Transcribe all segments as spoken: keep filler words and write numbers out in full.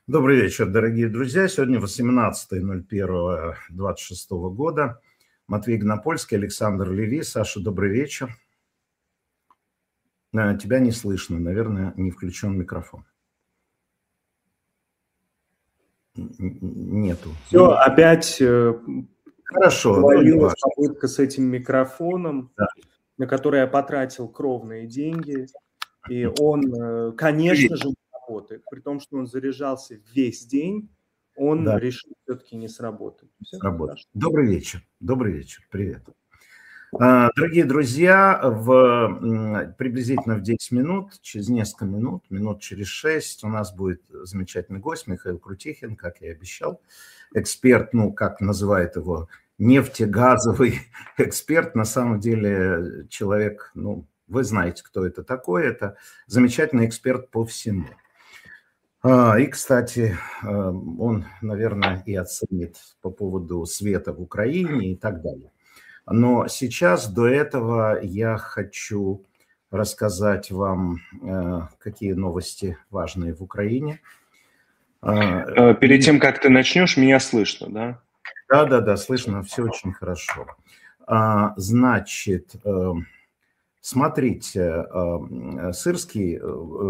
Добрый вечер, дорогие друзья. Сегодня восемнадцатое ноль первое двадцать шестого года. Матвей Гнопольский, Александр Леви. Саша, добрый вечер. Тебя не слышно, наверное, не включен микрофон. Нету. Все, опять Хорошо, провалилась попытка с этим микрофоном, да. на который я потратил кровные деньги. И он, конечно же, работает. При том, что он заряжался весь день, он Да. решил все-таки не сработать. Все, Сработает. Добрый вечер. Добрый вечер. Привет. Дорогие друзья, в, приблизительно в десять минут, через несколько минут, минут через шесть у нас будет замечательный гость Михаил Крутихин, как я и обещал. Эксперт, ну, как называет его, нефтегазовый эксперт. На самом деле человек, ну, вы знаете, кто это такой. Это замечательный эксперт по всему. И, кстати, он, наверное, и оценит по поводу света в Украине и так далее. Но сейчас до этого я хочу рассказать вам, какие новости важные в Украине. Перед тем, как ты начнешь, меня слышно, да? Да, да, да, слышно, все очень хорошо. Значит, смотрите, Сырский,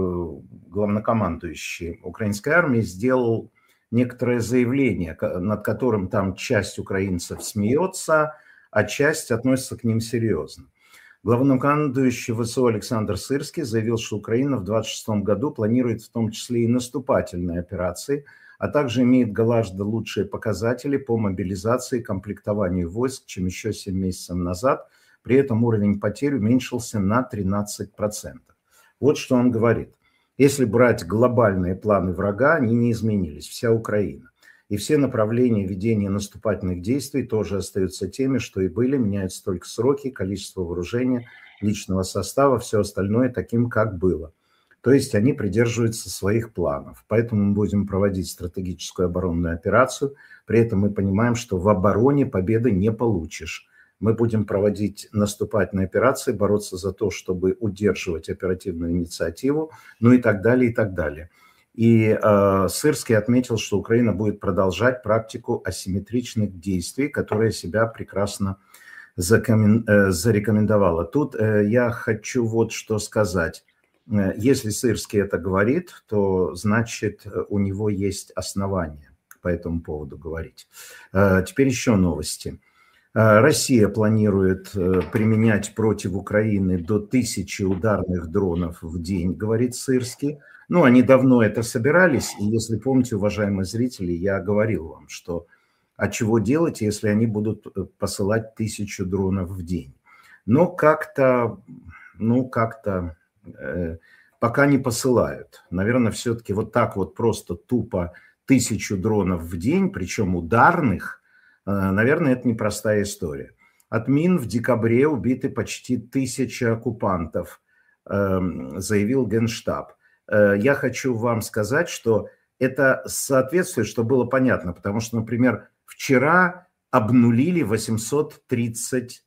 главнокомандующий украинской армии, сделал некоторое заявление, над которым там часть украинцев смеется, а часть относится к ним серьезно. Главнокомандующий ВСУ Александр Сырский заявил, что Украина в двадцать шестом году планирует в том числе и наступательные операции, а также имеет гораздо лучшие показатели по мобилизации и комплектованию войск, чем еще семь месяцев назад. При этом уровень потерь уменьшился на тринадцать процентов. Вот что он говорит. Если брать глобальные планы врага, они не изменились, вся Украина. И все направления ведения наступательных действий тоже остаются теми, что и были, меняются только сроки, количество вооружения, личного состава, все остальное таким, как было. То есть они придерживаются своих планов. Поэтому мы будем проводить стратегическую оборонную операцию. При этом мы понимаем, что в обороне победы не получишь. Мы будем проводить наступательные операции, бороться за то, чтобы удерживать оперативную инициативу, ну и так далее, и так далее. И э, Сырский отметил, что Украина будет продолжать практику асимметричных действий, которая себя прекрасно закомен... э, зарекомендовала. Тут э, я хочу вот что сказать. Если Сырский это говорит, то значит у него есть основания по этому поводу говорить. Э, теперь еще новости. Россия планирует применять против Украины до тысячи ударных дронов в день, говорит Сырский. Ну, они давно это собирались, и если помните, уважаемые зрители, я говорил вам, что а чего делать, если они будут посылать тысячу дронов в день. Но как-то, ну, как-то э, пока не посылают. Наверное, все-таки вот так вот просто тупо тысячу дронов в день, причем ударных, наверное, это непростая история. От мин в декабре убиты почти тысяча оккупантов, заявил Генштаб. Я хочу вам сказать, что это соответствует, что было понятно, потому что, например, вчера обнулили восемьсот тридцать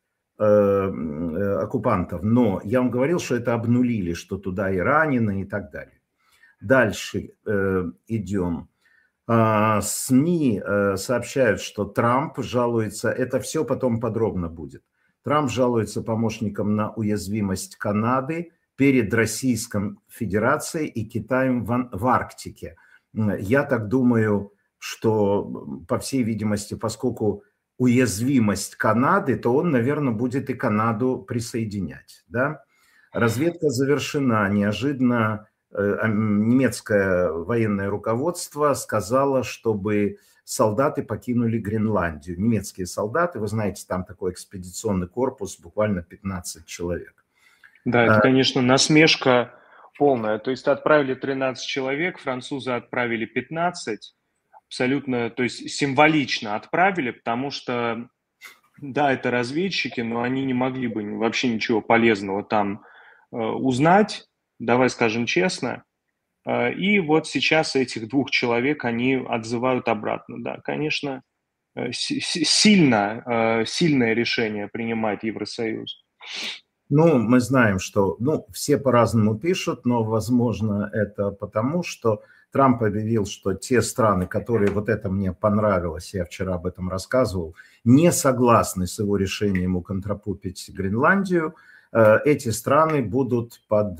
оккупантов, но я вам говорил, что это обнулили, что туда и ранены и так далее. Дальше идем. СМИ сообщают, что Трамп жалуется, это все потом подробно будет. Трамп жалуется помощникам на уязвимость Канады перед Российской Федерацией и Китаем в, в Арктике. Я так думаю, что, по всей видимости, поскольку уязвимость Канады, то он, наверное, будет и Канаду присоединять. Да? Разведка завершена. Неожиданно немецкое военное руководство сказало, чтобы солдаты покинули Гренландию. Немецкие солдаты, вы знаете, там такой экспедиционный корпус, буквально пятнадцать человек. Да, это, конечно, насмешка полная. То есть отправили тринадцать человек, французы отправили пятнадцать. Абсолютно, то есть символично отправили, потому что, да, это разведчики, но они не могли бы вообще ничего полезного там э, узнать. Давай скажем честно. И вот сейчас этих двух человек они отзывают обратно. Да, конечно, сильно, сильное решение принимает Евросоюз. Ну, мы знаем, что, ну, все по-разному пишут, но, возможно, это потому, что Трамп объявил, что те страны, которые, вот это мне понравилось, я вчера об этом рассказывал, не согласны с его решением уконтрапупить Гренландию, эти страны будут под,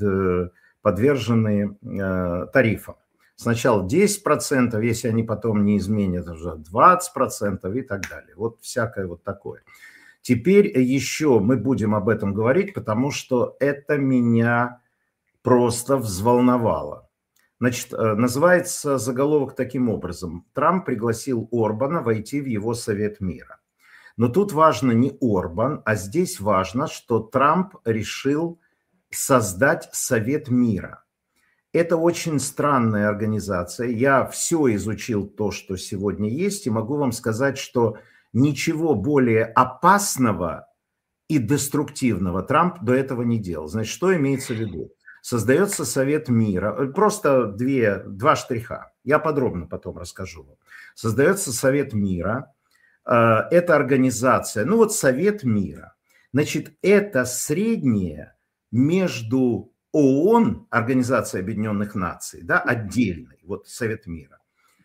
подвержены тарифам. Сначала десять процентов, если они потом не изменят, уже двадцать процентов и так далее. Вот всякое вот такое. Теперь еще мы будем об этом говорить, потому что это меня просто взволновало. Значит, называется заголовок таким образом. Трамп пригласил Орбана войти в его Совет мира. Но тут важно не Орбан, а здесь важно, что Трамп решил создать Совет мира. Это очень странная организация. Я все изучил то, что сегодня есть, и могу вам сказать, что ничего более опасного и деструктивного Трамп до этого не делал. Значит, что имеется в виду? Создается Совет мира. Просто две, два штриха. Я подробно потом расскажу вам. Создается Совет мира. Это организация, ну вот Совет мира. Значит, это среднее между ООН, Организация Объединенных Наций, да, отдельный, вот Совет мира,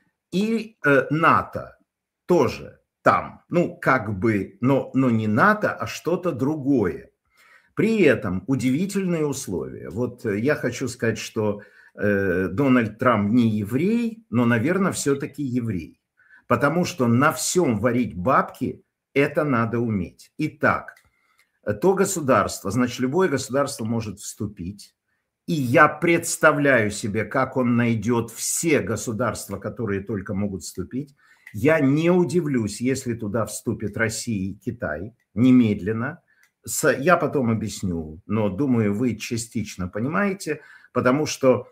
и э, НАТО тоже там, ну как бы, но, но не НАТО, а что-то другое. При этом удивительные условия. Вот я хочу сказать, что э, Дональд Трамп не еврей, но, наверное, все-таки еврей. Потому что на всем варить бабки – это надо уметь. Итак, то государство, значит, любое государство может вступить. И я представляю себе, как он найдет все государства, которые только могут вступить. Я не удивлюсь, если туда вступит Россия и Китай немедленно. Я потом объясню, но думаю, вы частично понимаете, потому что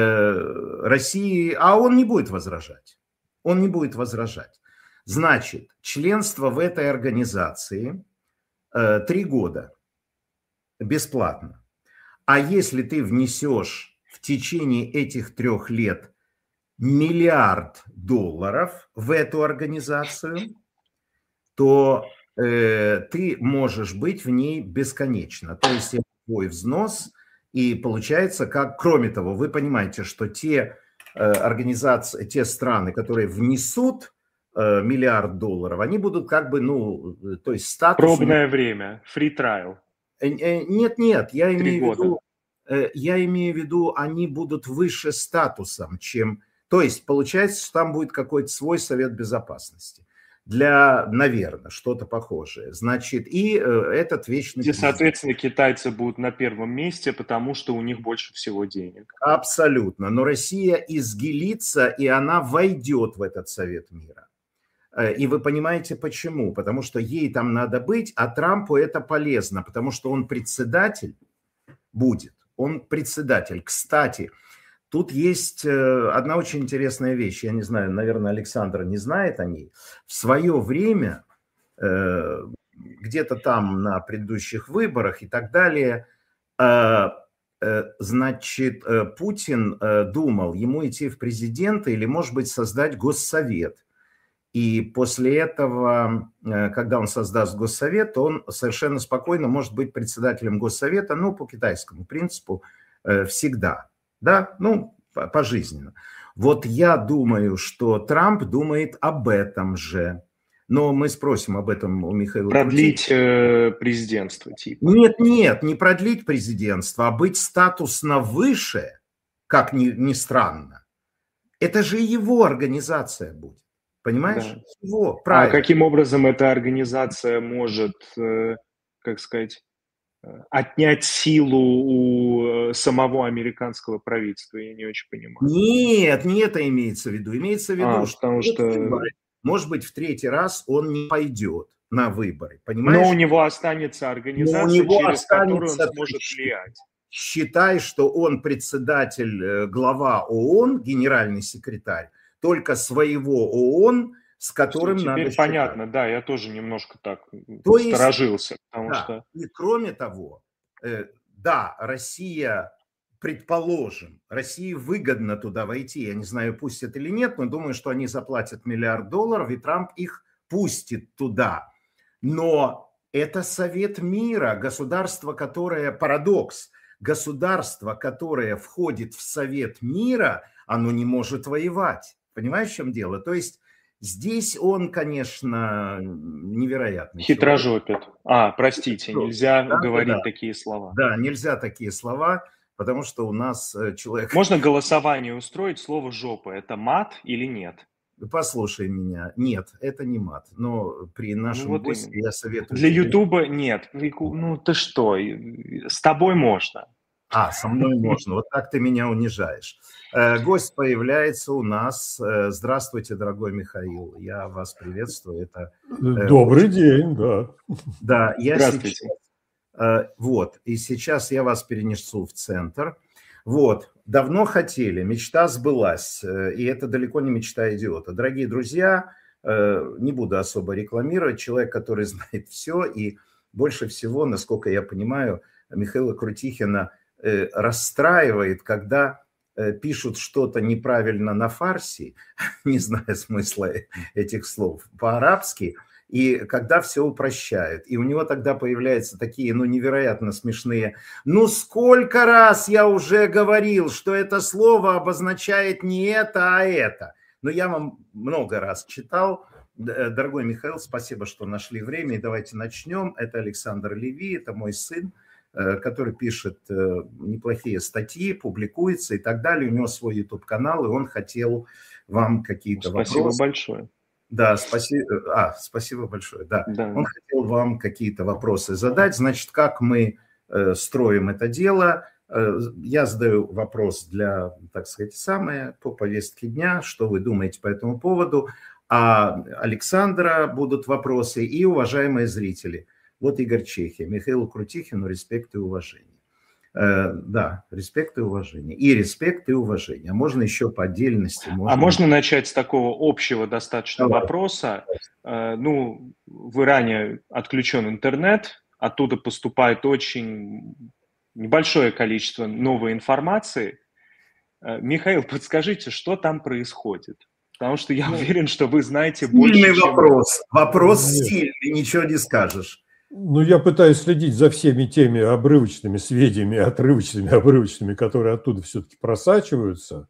э, Россия, а он не будет возражать. Он не будет возражать. Значит, членство в этой организации э, три года бесплатно. А если ты внесешь в течение этих трех лет миллиард долларов в эту организацию, то э, ты можешь быть в ней бесконечно. То есть это твой взнос, и получается, как, кроме того, вы понимаете, что те э, организации, те страны, которые внесут э, миллиард долларов, они будут как бы, ну, то есть статус... Пробное время, free trial. Нет, нет, я имею в виду, я имею в виду, они будут выше статусом, чем... То есть получается, что там будет какой-то свой Совет Безопасности. Для, наверное, что-то похожее. Значит, и этот вечный... И, соответственно, китайцы будут на первом месте, потому что у них больше всего денег. Абсолютно. Но Россия изгилится, и она войдет в этот Совет мира. И вы понимаете, почему? Потому что ей там надо быть, а Трампу это полезно, потому что он председатель будет. Он председатель. Кстати, тут есть одна очень интересная вещь. Я не знаю, наверное, Александр не знает о ней. В свое время, где-то там на предыдущих выборах и так далее, значит, Путин думал, ему идти в президенты или, может быть, создать госсовет. И после этого, когда он создаст госсовет, он совершенно спокойно может быть председателем госсовета, ну, по китайскому принципу, всегда, да, ну, пожизненно. Вот я думаю, что Трамп думает об этом же, но мы спросим об этом у Михаила. Продлить э, президентство, типа. Нет, нет, не продлить президентство, а быть статусно выше, как ни, ни странно. Это же его организация будет. Понимаешь? Да. Его, а каким образом эта организация может, э, как сказать, отнять силу у самого американского правительства? Я не очень понимаю. Нет, не это имеется в виду. Имеется в виду, а, что, потому что... может быть, в третий раз он не пойдет на выборы. Понимаешь? Но у него останется организация, него через останется которую он сможет влиять. Считай, что он председатель, глава ООН, генеральный секретарь, только своего ООН, с которым Теперь надо понятно, считать. Да, я тоже немножко так То сторожился. Есть, потому да, что... И кроме того, э, да, Россия, предположим, России выгодно туда войти, я не знаю, пустят или нет, но думаю, что они заплатят миллиард долларов, и Трамп их пустит туда. Но это Совет мира, государство, которое, парадокс, государство, которое входит в Совет мира, оно не может воевать. Понимаешь, в чем дело? То есть здесь он, конечно, невероятный Хитрожопит. человек. А, простите, нельзя да, говорить да, такие слова. Да, нельзя такие слова, потому что у нас человек... Можно голосование устроить, слово «жопа» – это мат или нет? Послушай меня. Нет, это не мат. Но при нашем ну, вот госте именно. я советую Для тебе... Ютуба нет. Ну ты что, с тобой можно. А, со мной можно. Вот так ты меня унижаешь. Гость появляется у нас. Здравствуйте, дорогой Михаил. Я вас приветствую. Это Добрый очень... день, да. Да, я Здравствуйте. Сейчас... Вот. И сейчас я вас перенесу в центр. Вот. Давно хотели. Мечта сбылась. И это далеко не мечта идиота. Дорогие друзья, не буду особо рекламировать. Человек, который знает все. И больше всего, насколько я понимаю, Михаила Крутихина расстраивает, когда пишут что-то неправильно на фарси, не зная смысла этих слов, по-арабски, и когда все упрощают. И у него тогда появляются такие, ну, невероятно смешные: ну, сколько раз я уже говорил, что это слово обозначает не это, а это. Но я вам много раз читал. Дорогой Михаил, спасибо, что нашли время. И давайте начнем. Это Александр Леви, это мой сын, который пишет неплохие статьи, публикуется и так далее. У него свой YouTube-канал, и он хотел вам какие-то спасибо вопросы. Спасибо большое. Да, спасибо. А, спасибо большое. Да. да. Он хотел вам какие-то вопросы задать. Значит, как мы э, строим это дело? Э, я задаю вопрос для, так сказать, самое по повестке дня, что вы думаете по этому поводу. А Александра будут вопросы и уважаемые зрители. Вот Игорь Чехия. Михаилу Крутихину респект и уважение. Э, да, респект и уважение. И респект и уважение. А можно еще по отдельности. Можно... А можно начать с такого общего достаточно Давай. вопроса? Э, ну, в Иране отключен интернет, оттуда поступает очень небольшое количество новой информации. Э, Михаил, подскажите, что там происходит? Потому что я ну, уверен, что вы знаете больше, стильный чем... вопрос. Вопрос Нет. стильный, ничего не скажешь. Ну, я пытаюсь следить за всеми теми обрывочными сведениями, отрывочными, обрывочными, которые оттуда все-таки просачиваются.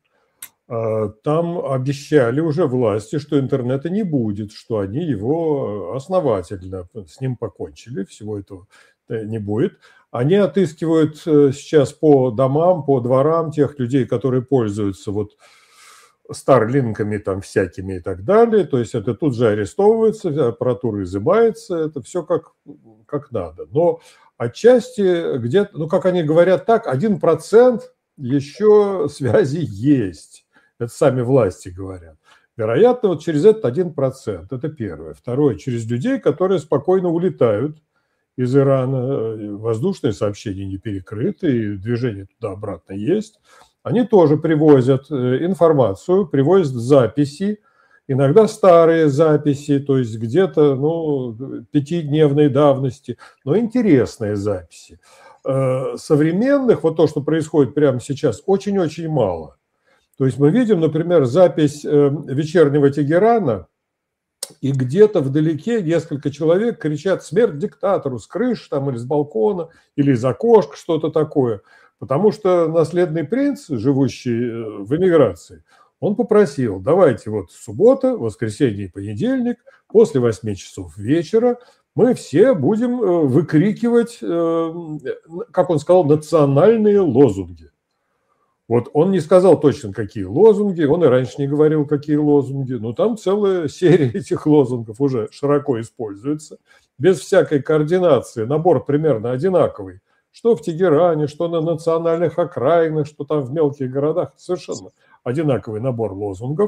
Там обещали уже власти, что интернета не будет, что они его основательно с ним покончили, всего этого не будет. Они отыскивают сейчас по домам, по дворам тех людей, которые пользуются вот старлинками там всякими и так далее, то есть это тут же арестовывается, аппаратура изымается, это все как, как надо. Но отчасти где-то, ну как они говорят так, один процент еще связи есть, это сами власти говорят. Вероятно, вот через этот один процент, это первое. Второе, через людей, которые спокойно улетают из Ирана, воздушные сообщения не перекрыты, и движение туда-обратно есть. Они тоже привозят информацию, привозят записи, иногда старые записи, то есть где-то ну, пятидневной давности, но интересные записи. Современных, вот то, что происходит прямо сейчас, очень-очень мало. То есть мы видим, например, запись вечернего Тегерана, и где-то вдалеке несколько человек кричат «Смерть диктатору!» с крыши там, или с балкона, или из окошка, что-то такое. Потому что наследный принц, живущий в эмиграции, он попросил, давайте вот суббота, воскресенье и понедельник, после восьми часов вечера мы все будем выкрикивать, как он сказал, национальные лозунги. Вот он не сказал точно, какие лозунги, он и раньше не говорил, какие лозунги, но там целая серия этих лозунгов уже широко используется, без всякой координации, набор примерно одинаковый. Что в Тегеране, что на национальных окраинах, что там в мелких городах. Совершенно одинаковый набор лозунгов.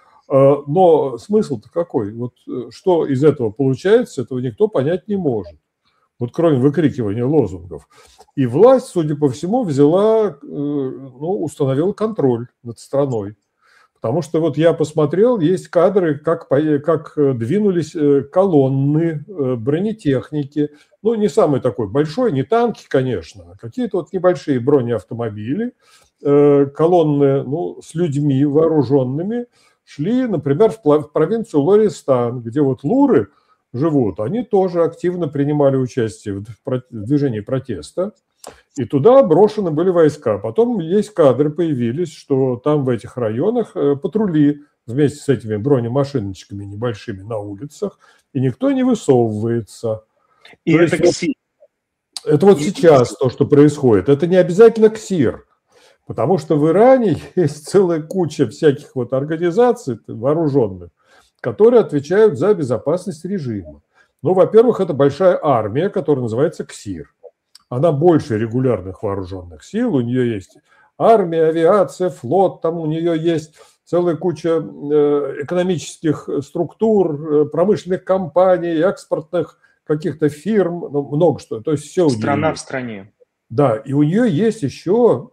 Но смысл-то какой? Вот что из этого получается, этого никто понять не может. Вот кроме выкрикивания лозунгов. И власть, судя по всему, взяла, ну, установила контроль над страной. Потому что вот я посмотрел, есть кадры, как, как двинулись колонны бронетехники. Ну, не самый такой большой, не танки, конечно, а какие-то вот небольшие бронеавтомобили, колонны ну, с людьми вооруженными шли, например, в провинцию Лористан, где вот луры живут. Они тоже активно принимали участие в движении протеста. И туда брошены были войска. Потом есть кадры появились, что там в этих районах патрули вместе с этими бронемашиночками небольшими на улицах, и никто не высовывается. И то это есть, КСИР. Это вот сейчас то, что происходит. Это не обязательно КСИР, потому что в Иране есть целая куча всяких вот организаций вооруженных, которые отвечают за безопасность режима. Ну, во-первых, это большая армия, которая называется КСИР. Она больше регулярных вооруженных сил. У нее есть армия, авиация, флот, там у нее есть целая куча экономических структур, промышленных компаний, экспортных каких-то фирм, ну, много что. То есть все. Страна в стране. Да, и у нее есть еще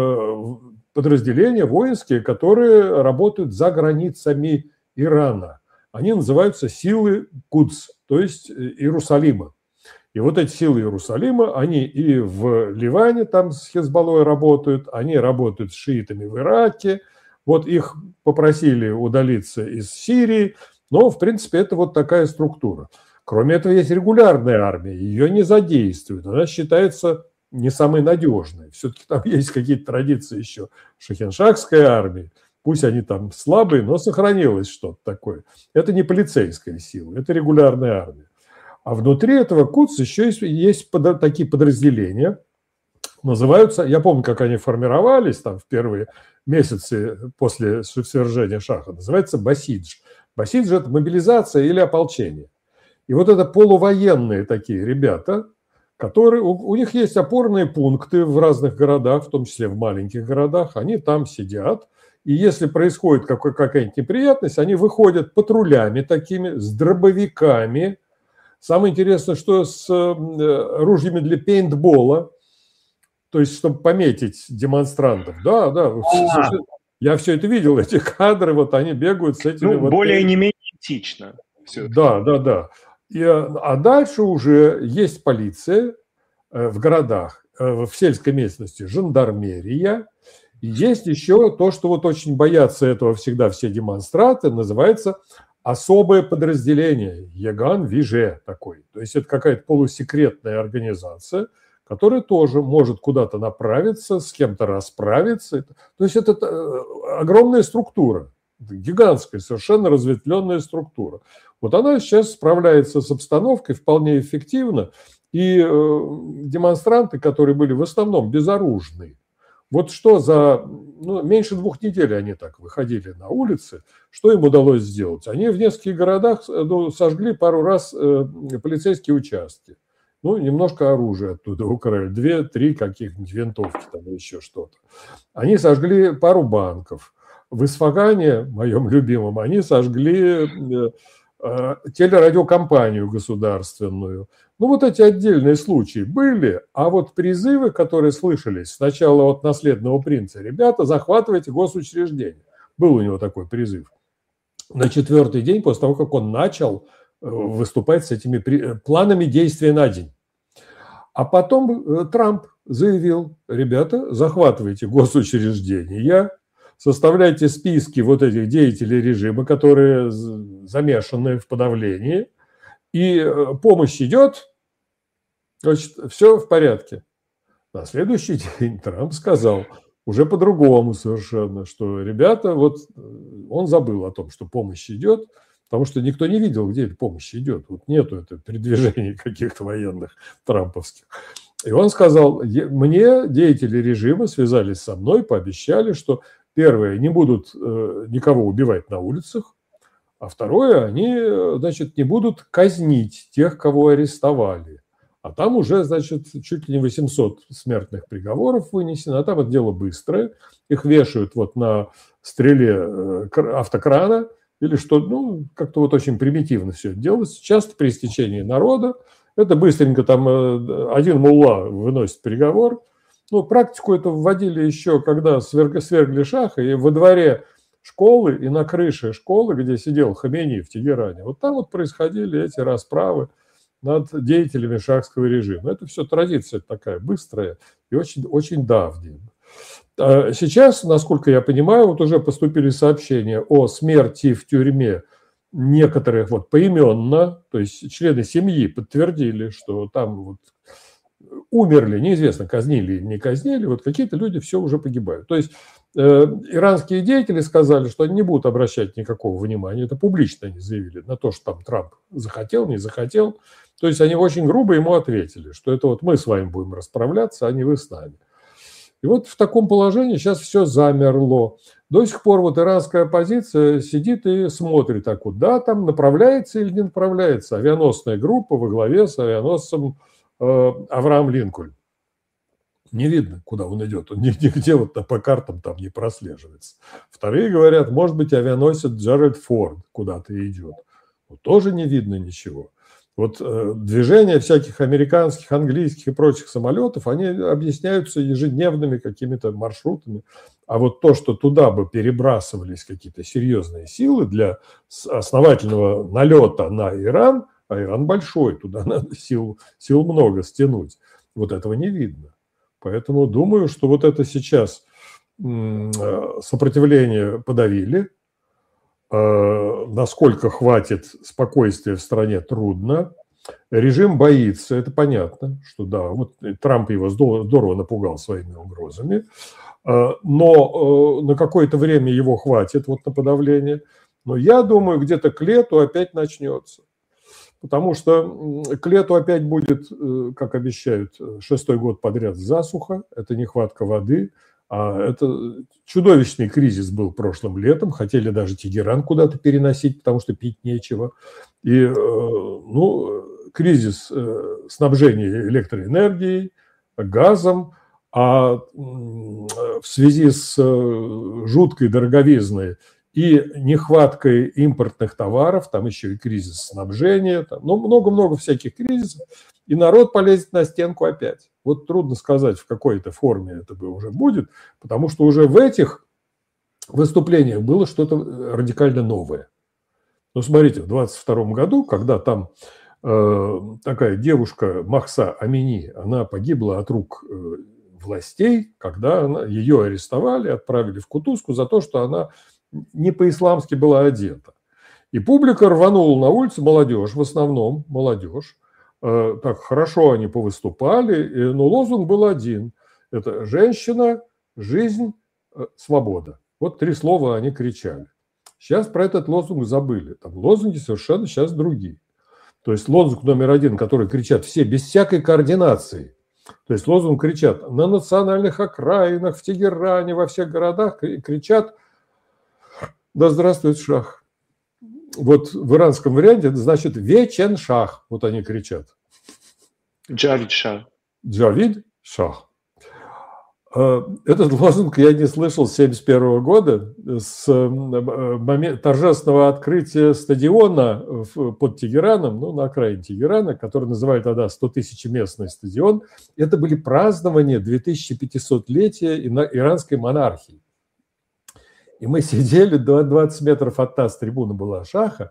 подразделения воинские, которые работают за границами Ирана. Они называются силы Кудс, то есть Иерусалима. И вот эти силы Иерусалима, они и в Ливане там с Хезболлой работают, они работают с шиитами в Ираке. Вот их попросили удалиться из Сирии, но, в принципе, это вот такая структура. Кроме этого, есть регулярная армия, ее не задействуют, она считается не самой надежной. Все-таки там есть какие-то традиции еще шахеншахской армии. Пусть они там слабые, но сохранилось что-то такое. Это не полицейская сила, это регулярная армия. А внутри этого Кудс еще есть, есть под, такие подразделения, называются, я помню, как они формировались там в первые месяцы после свержения Шаха, называется Басидж. Басидж – это мобилизация или ополчение. И вот это полувоенные такие ребята, которые, у, у них есть опорные пункты в разных городах, в том числе в маленьких городах, они там сидят, и если происходит какой, какая-нибудь неприятность, они выходят патрулями такими, с дробовиками. Самое интересное, что с ружьями для пейнтбола, то есть чтобы пометить демонстрантов. Да, да, А-а-а. Я все это видел, эти кадры, вот они бегают с этими… Ну, вот, более не менее этично. Да, да, да. И, а дальше уже есть полиция в городах, в сельской местности, жандармерия. И есть еще то, что вот очень боятся этого всегда все демонстранты, называется особое подразделение, Яган Виже такой. То есть это какая-то полусекретная организация, которая тоже может куда-то направиться, с кем-то расправиться. То есть это огромная структура, гигантская, совершенно разветвленная структура. Вот она сейчас справляется с обстановкой вполне эффективно, и демонстранты, которые были в основном безоружны, вот что за ну, меньше двух недель они так выходили на улицы, что им удалось сделать? Они в нескольких городах ну, сожгли пару раз э, полицейские участки. Ну, немножко оружия оттуда украли, две-три каких-нибудь винтовки там или еще что-то. Они сожгли пару банков. В Исфагане, моем любимом, они сожгли э, э, телерадиокомпанию государственную. Ну, вот эти отдельные случаи были, а вот призывы, которые слышались сначала от наследного принца, ребята, захватывайте госучреждения. Был у него такой призыв. На четвертый день, после того, как он начал выступать с этими планами действия на день. А потом Трамп заявил, ребята, захватывайте госучреждения, составляйте списки вот этих деятелей режима, которые замешаны в подавлении, и помощь идет, значит, все в порядке. На следующий день Трамп сказал уже по-другому совершенно, что ребята, вот он забыл о том, что помощь идет, потому что никто не видел, где эта помощь идет. Вот нету этого передвижений каких-то военных трамповских. И он сказал, мне деятели режима связались со мной, пообещали, что первое, не будут никого убивать на улицах, а второе, они, значит, не будут казнить тех, кого арестовали. А там уже, значит, чуть ли не восемьсот смертных приговоров вынесено, а там это дело быстрое. Их вешают вот на стреле автокрана или что, ну, как-то вот очень примитивно все это делается. Часто при стечении народа. Это быстренько там один мулла выносит приговор. Ну, практику это вводили еще, когда свергли, свергли Шаха, и во дворе школы и на крыше школы, где сидел Хамейни в Тегеране, вот там вот происходили эти расправы над деятелями шахского режима. Это все традиция такая быстрая и очень, очень давняя. Сейчас, насколько я понимаю, вот уже поступили сообщения о смерти в тюрьме некоторых вот поименно, то есть члены семьи подтвердили, что там вот умерли, неизвестно, казнили или не казнили, вот какие-то люди все уже погибают. То есть э, иранские деятели сказали, что они не будут обращать никакого внимания, это публично они заявили, на то, что там Трамп захотел, не захотел. То есть они очень грубо ему ответили, что это вот мы с вами будем расправляться, а не вы с нами. И вот в таком положении сейчас все замерло. До сих пор вот иранская оппозиция сидит и смотрит, так вот, да, там направляется или не направляется авианосная группа во главе с авианосцем э, Авраам Линкольн. Не видно, куда он идет, он нигде вот по картам там не прослеживается. Вторые говорят, может быть, авианосец Джеральд Форд куда-то идет. Но тоже не видно ничего. Вот э, движения всяких американских, английских и прочих самолетов, они объясняются ежедневными какими-то маршрутами. А вот то, что туда бы перебрасывались какие-то серьезные силы для основательного налета на Иран, а Иран большой, туда надо сил, сил много стянуть, вот этого не видно. Поэтому думаю, что вот это сейчас э, сопротивление подавили. Насколько хватит спокойствия в стране, трудно. Режим боится, это понятно, что да, вот Трамп его здорово напугал своими угрозами, но на какое-то время его хватит вот на подавление. Но я думаю, где-то к лету опять начнется, потому что к лету опять будет, как обещают, шестой год подряд засуха, это нехватка воды. А это чудовищный кризис был прошлым летом, хотели даже Тегеран куда-то переносить, потому что пить нечего. И ну, кризис снабжения электроэнергией, газом, а в связи с жуткой дороговизной и нехваткой импортных товаров, там еще и кризис снабжения, там, ну, много-много всяких кризисов, и народ полезет на стенку опять. Вот трудно сказать, в какой-то форме это уже будет, потому что уже в этих выступлениях было что-то радикально новое. Ну, смотрите, в двадцать втором году, когда там э, такая девушка Махса Амини, она погибла от рук э, властей, когда она, ее арестовали, отправили в кутузку за то, что она не по-исламски была одета. И публика рванула на улицу, молодежь, в основном молодежь. Так хорошо они повыступали, но лозунг был один. Это «женщина, жизнь, свобода». Вот три слова они кричали. Сейчас про этот лозунг забыли. Там лозунги совершенно сейчас другие. То есть лозунг номер один, который кричат все без всякой координации. То есть лозунг кричат на национальных окраинах, в Тегеране, во всех городах кричат «Да здравствует шах». Вот в иранском варианте это значит «вечен шах». Вот они кричат. Джавид Шах. Джавид Шах. Этот лозунг я не слышал с семьдесят первого года, с момента торжественного открытия стадиона под Тегераном, ну, на окраине Тегерана, который называли тогда стотысячеместный стадион. Это были празднования две тысячи пятисотлетия иранской монархии. И мы сидели, двадцать метров от нас трибуна была Шаха,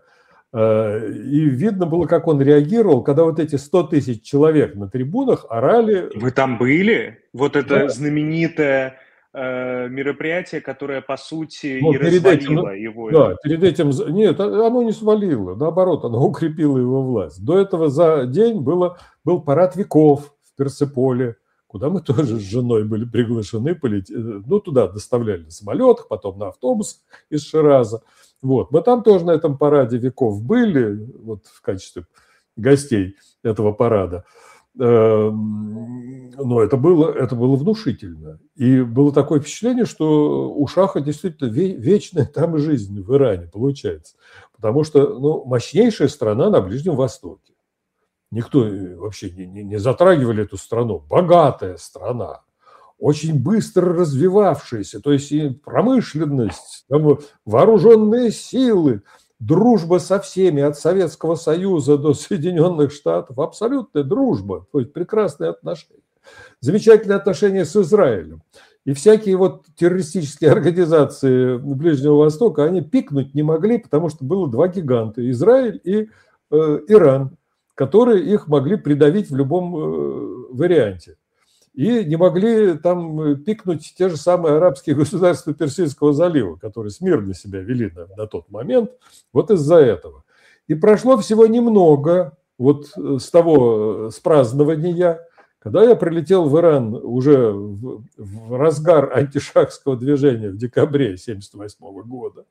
и видно было, как он реагировал, когда вот эти сто тысяч человек на трибунах орали. Вы там были? Вот это да. знаменитое э, мероприятие, которое, по сути, Но и перед развалило этим, его. Да, перед этим... Нет, оно не свалило, наоборот, оно укрепило его власть. До этого за день было, был парад веков в Персеполе, куда мы тоже с женой были приглашены, полететь, ну, туда доставляли на самолетах, потом на автобус из Шираза. Вот. Мы там тоже на этом параде веков были, вот в качестве гостей этого парада. Но это было, это было внушительно. И было такое впечатление, что у Шаха действительно вечная там жизнь в Иране получается. Потому что ну, мощнейшая страна на Ближнем Востоке. Никто вообще не, не, не затрагивали эту страну. Богатая страна, очень быстро развивавшаяся, то есть и промышленность, там, вооруженные силы, дружба со всеми, от Советского Союза до Соединенных Штатов, абсолютная дружба, то есть прекрасные отношения. Замечательные отношения с Израилем. И всякие вот террористические организации Ближнего Востока, они пикнуть не могли, потому что было два гиганта, Израиль и э, Иран, которые их могли придавить в любом э, варианте. И не могли там пикнуть те же самые арабские государства Персидского залива, которые смирно себя вели на, на тот момент, вот из-за этого. И прошло всего немного вот с того, с празднования, Когда я прилетел в Иран уже в, в разгар антишахского движения в декабре тысяча девятьсот семьдесят восьмого года,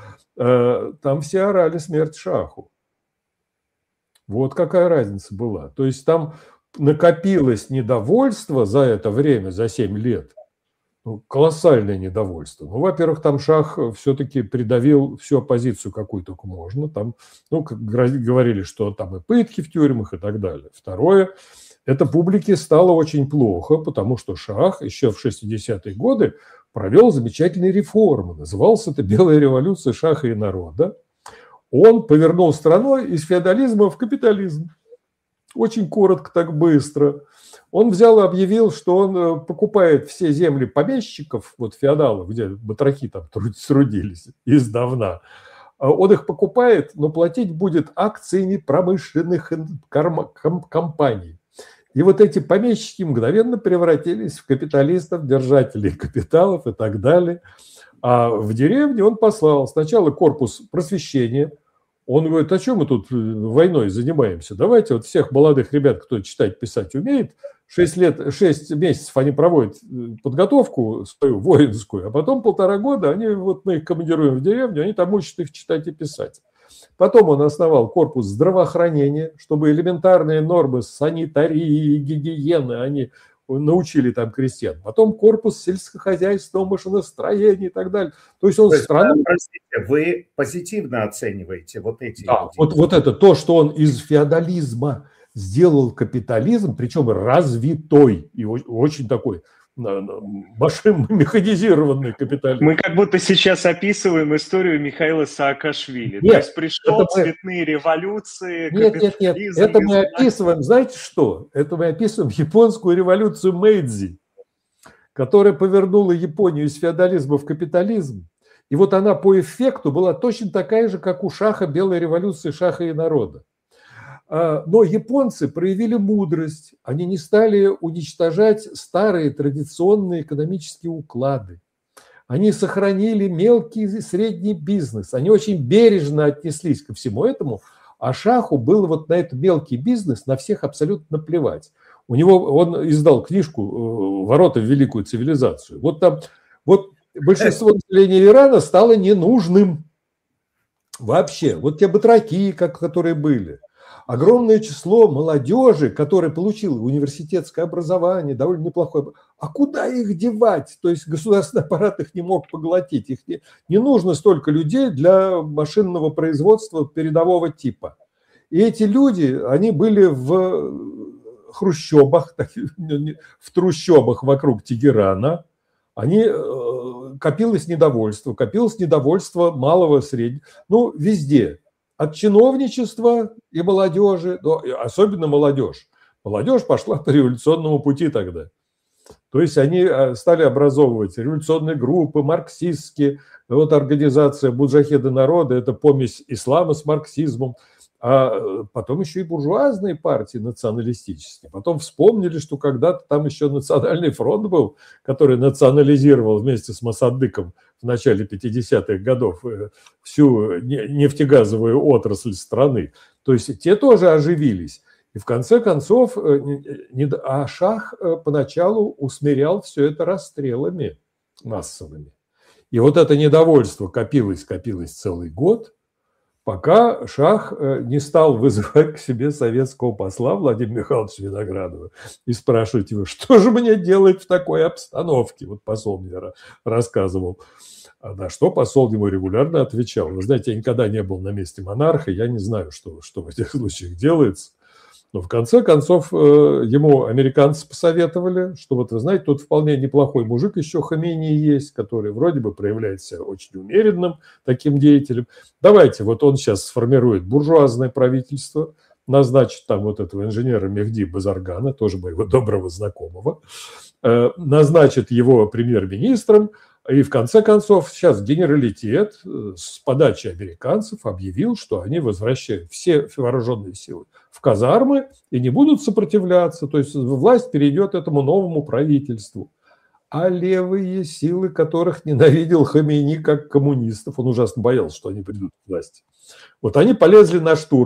там все орали смерть шаху. Вот какая разница была. То есть там накопилось недовольство за это время, за семь лет. Ну, колоссальное недовольство. Ну, во-первых, там шах все-таки придавил всю оппозицию, какую только можно. Там, ну, как говорили, что там и пытки в тюрьмах и так далее. Второе, это публике стало очень плохо, потому что шах еще в шестидесятые годы провел замечательные реформы. Назывался это «Белая революция шаха и народа». Он повернул страной из феодализма в капитализм. Очень коротко, так быстро. Он взял и объявил, что он покупает все земли помещиков, вот феодалов, где батраки там трудились издавна. Он их покупает, но платить будет акциями промышленных компаний. И вот эти помещики мгновенно превратились в капиталистов, держателей капиталов и так далее. А в деревне он послал сначала корпус просвещения. Он говорит, а чем мы тут войной занимаемся? Давайте вот всех молодых ребят, кто читать, писать умеет, шесть лет, шесть месяцев они проводят подготовку свою воинскую, а потом полтора года они, вот мы их командируем в деревню, они там учат их читать и писать. Потом он основал корпус здравоохранения, чтобы элементарные нормы санитарии, гигиены, они научили там крестьян. Потом корпус сельскохозяйственного машиностроения и так далее. То есть он То есть, страну... Простите, вы позитивно оцениваете вот эти... Да, вот, вот это то, что он из феодализма сделал капитализм, причем развитой и очень такой механизированный капитализм. Мы как будто сейчас описываем историю Михаила Саакашвили. Нет, То есть пришел мы... цветные революции, нет, нет, нет, это мы описываем, знаете что? Это мы описываем японскую революцию Мэйдзи, которая повернула Японию из феодализма в капитализм. И вот она по эффекту была точно такая же, как у Шаха, белой революции Шаха и народа. Но японцы проявили мудрость, они не стали уничтожать старые традиционные экономические уклады. Они сохранили мелкий и средний бизнес, они очень бережно отнеслись ко всему этому, а Шаху было вот на этот мелкий бизнес на всех абсолютно наплевать. У него, он издал книжку «Ворота в великую цивилизацию». Вот там, вот большинство населения Ирана стало ненужным вообще. Вот те батраки, как, которые были. Огромное число молодежи, которая получила университетское образование, довольно неплохое. А куда их девать? То есть государственный аппарат их не мог поглотить. Их не, не нужно столько людей для машинного производства передового типа. И эти люди, они были в хрущобах, в трущобах вокруг Тегерана. Они, копилось недовольство, копилось недовольство малого, среднего, ну, везде. От чиновничества и молодежи, но особенно молодежь. Молодежь пошла по революционному пути тогда. То есть они стали образовывать революционные группы, марксистские. Вот организация Муджахеды народа – это помесь ислама с марксизмом. А потом еще и буржуазные партии националистические. Потом вспомнили, что когда-то там еще Национальный фронт был, который национализировал вместе с Моссадыком в начале пятидесятых годов всю нефтегазовую отрасль страны. То есть те тоже оживились. И в конце концов, а Шах поначалу усмирял все это расстрелами массовыми. И вот это недовольство копилось, копилось целый год, пока Шах не стал вызывать к себе советского посла Владимира Михайловича Виноградова и спрашивать его, что же мне делать в такой обстановке? Вот посол мне рассказывал. А на что посол ему регулярно отвечал. Вы знаете, я никогда не был на месте монарха, я не знаю, что, что в этих случаях делается. Но в конце концов ему американцы посоветовали, что вот вы знаете, тут вполне неплохой мужик еще Хамейни есть, который вроде бы проявляет себя очень умеренным таким деятелем. Давайте, вот он сейчас сформирует буржуазное правительство, назначит там вот этого инженера Мехди Базаргана, тоже моего доброго знакомого, назначит его премьер-министром, и в конце концов сейчас генералитет с подачи американцев объявил, что они возвращают все вооруженные силы в казармы и не будут сопротивляться. То есть власть перейдет этому новому правительству. А левые силы, которых ненавидел Хамейни как коммунистов, он ужасно боялся, что они придут к власти. Вот они полезли на штурмы.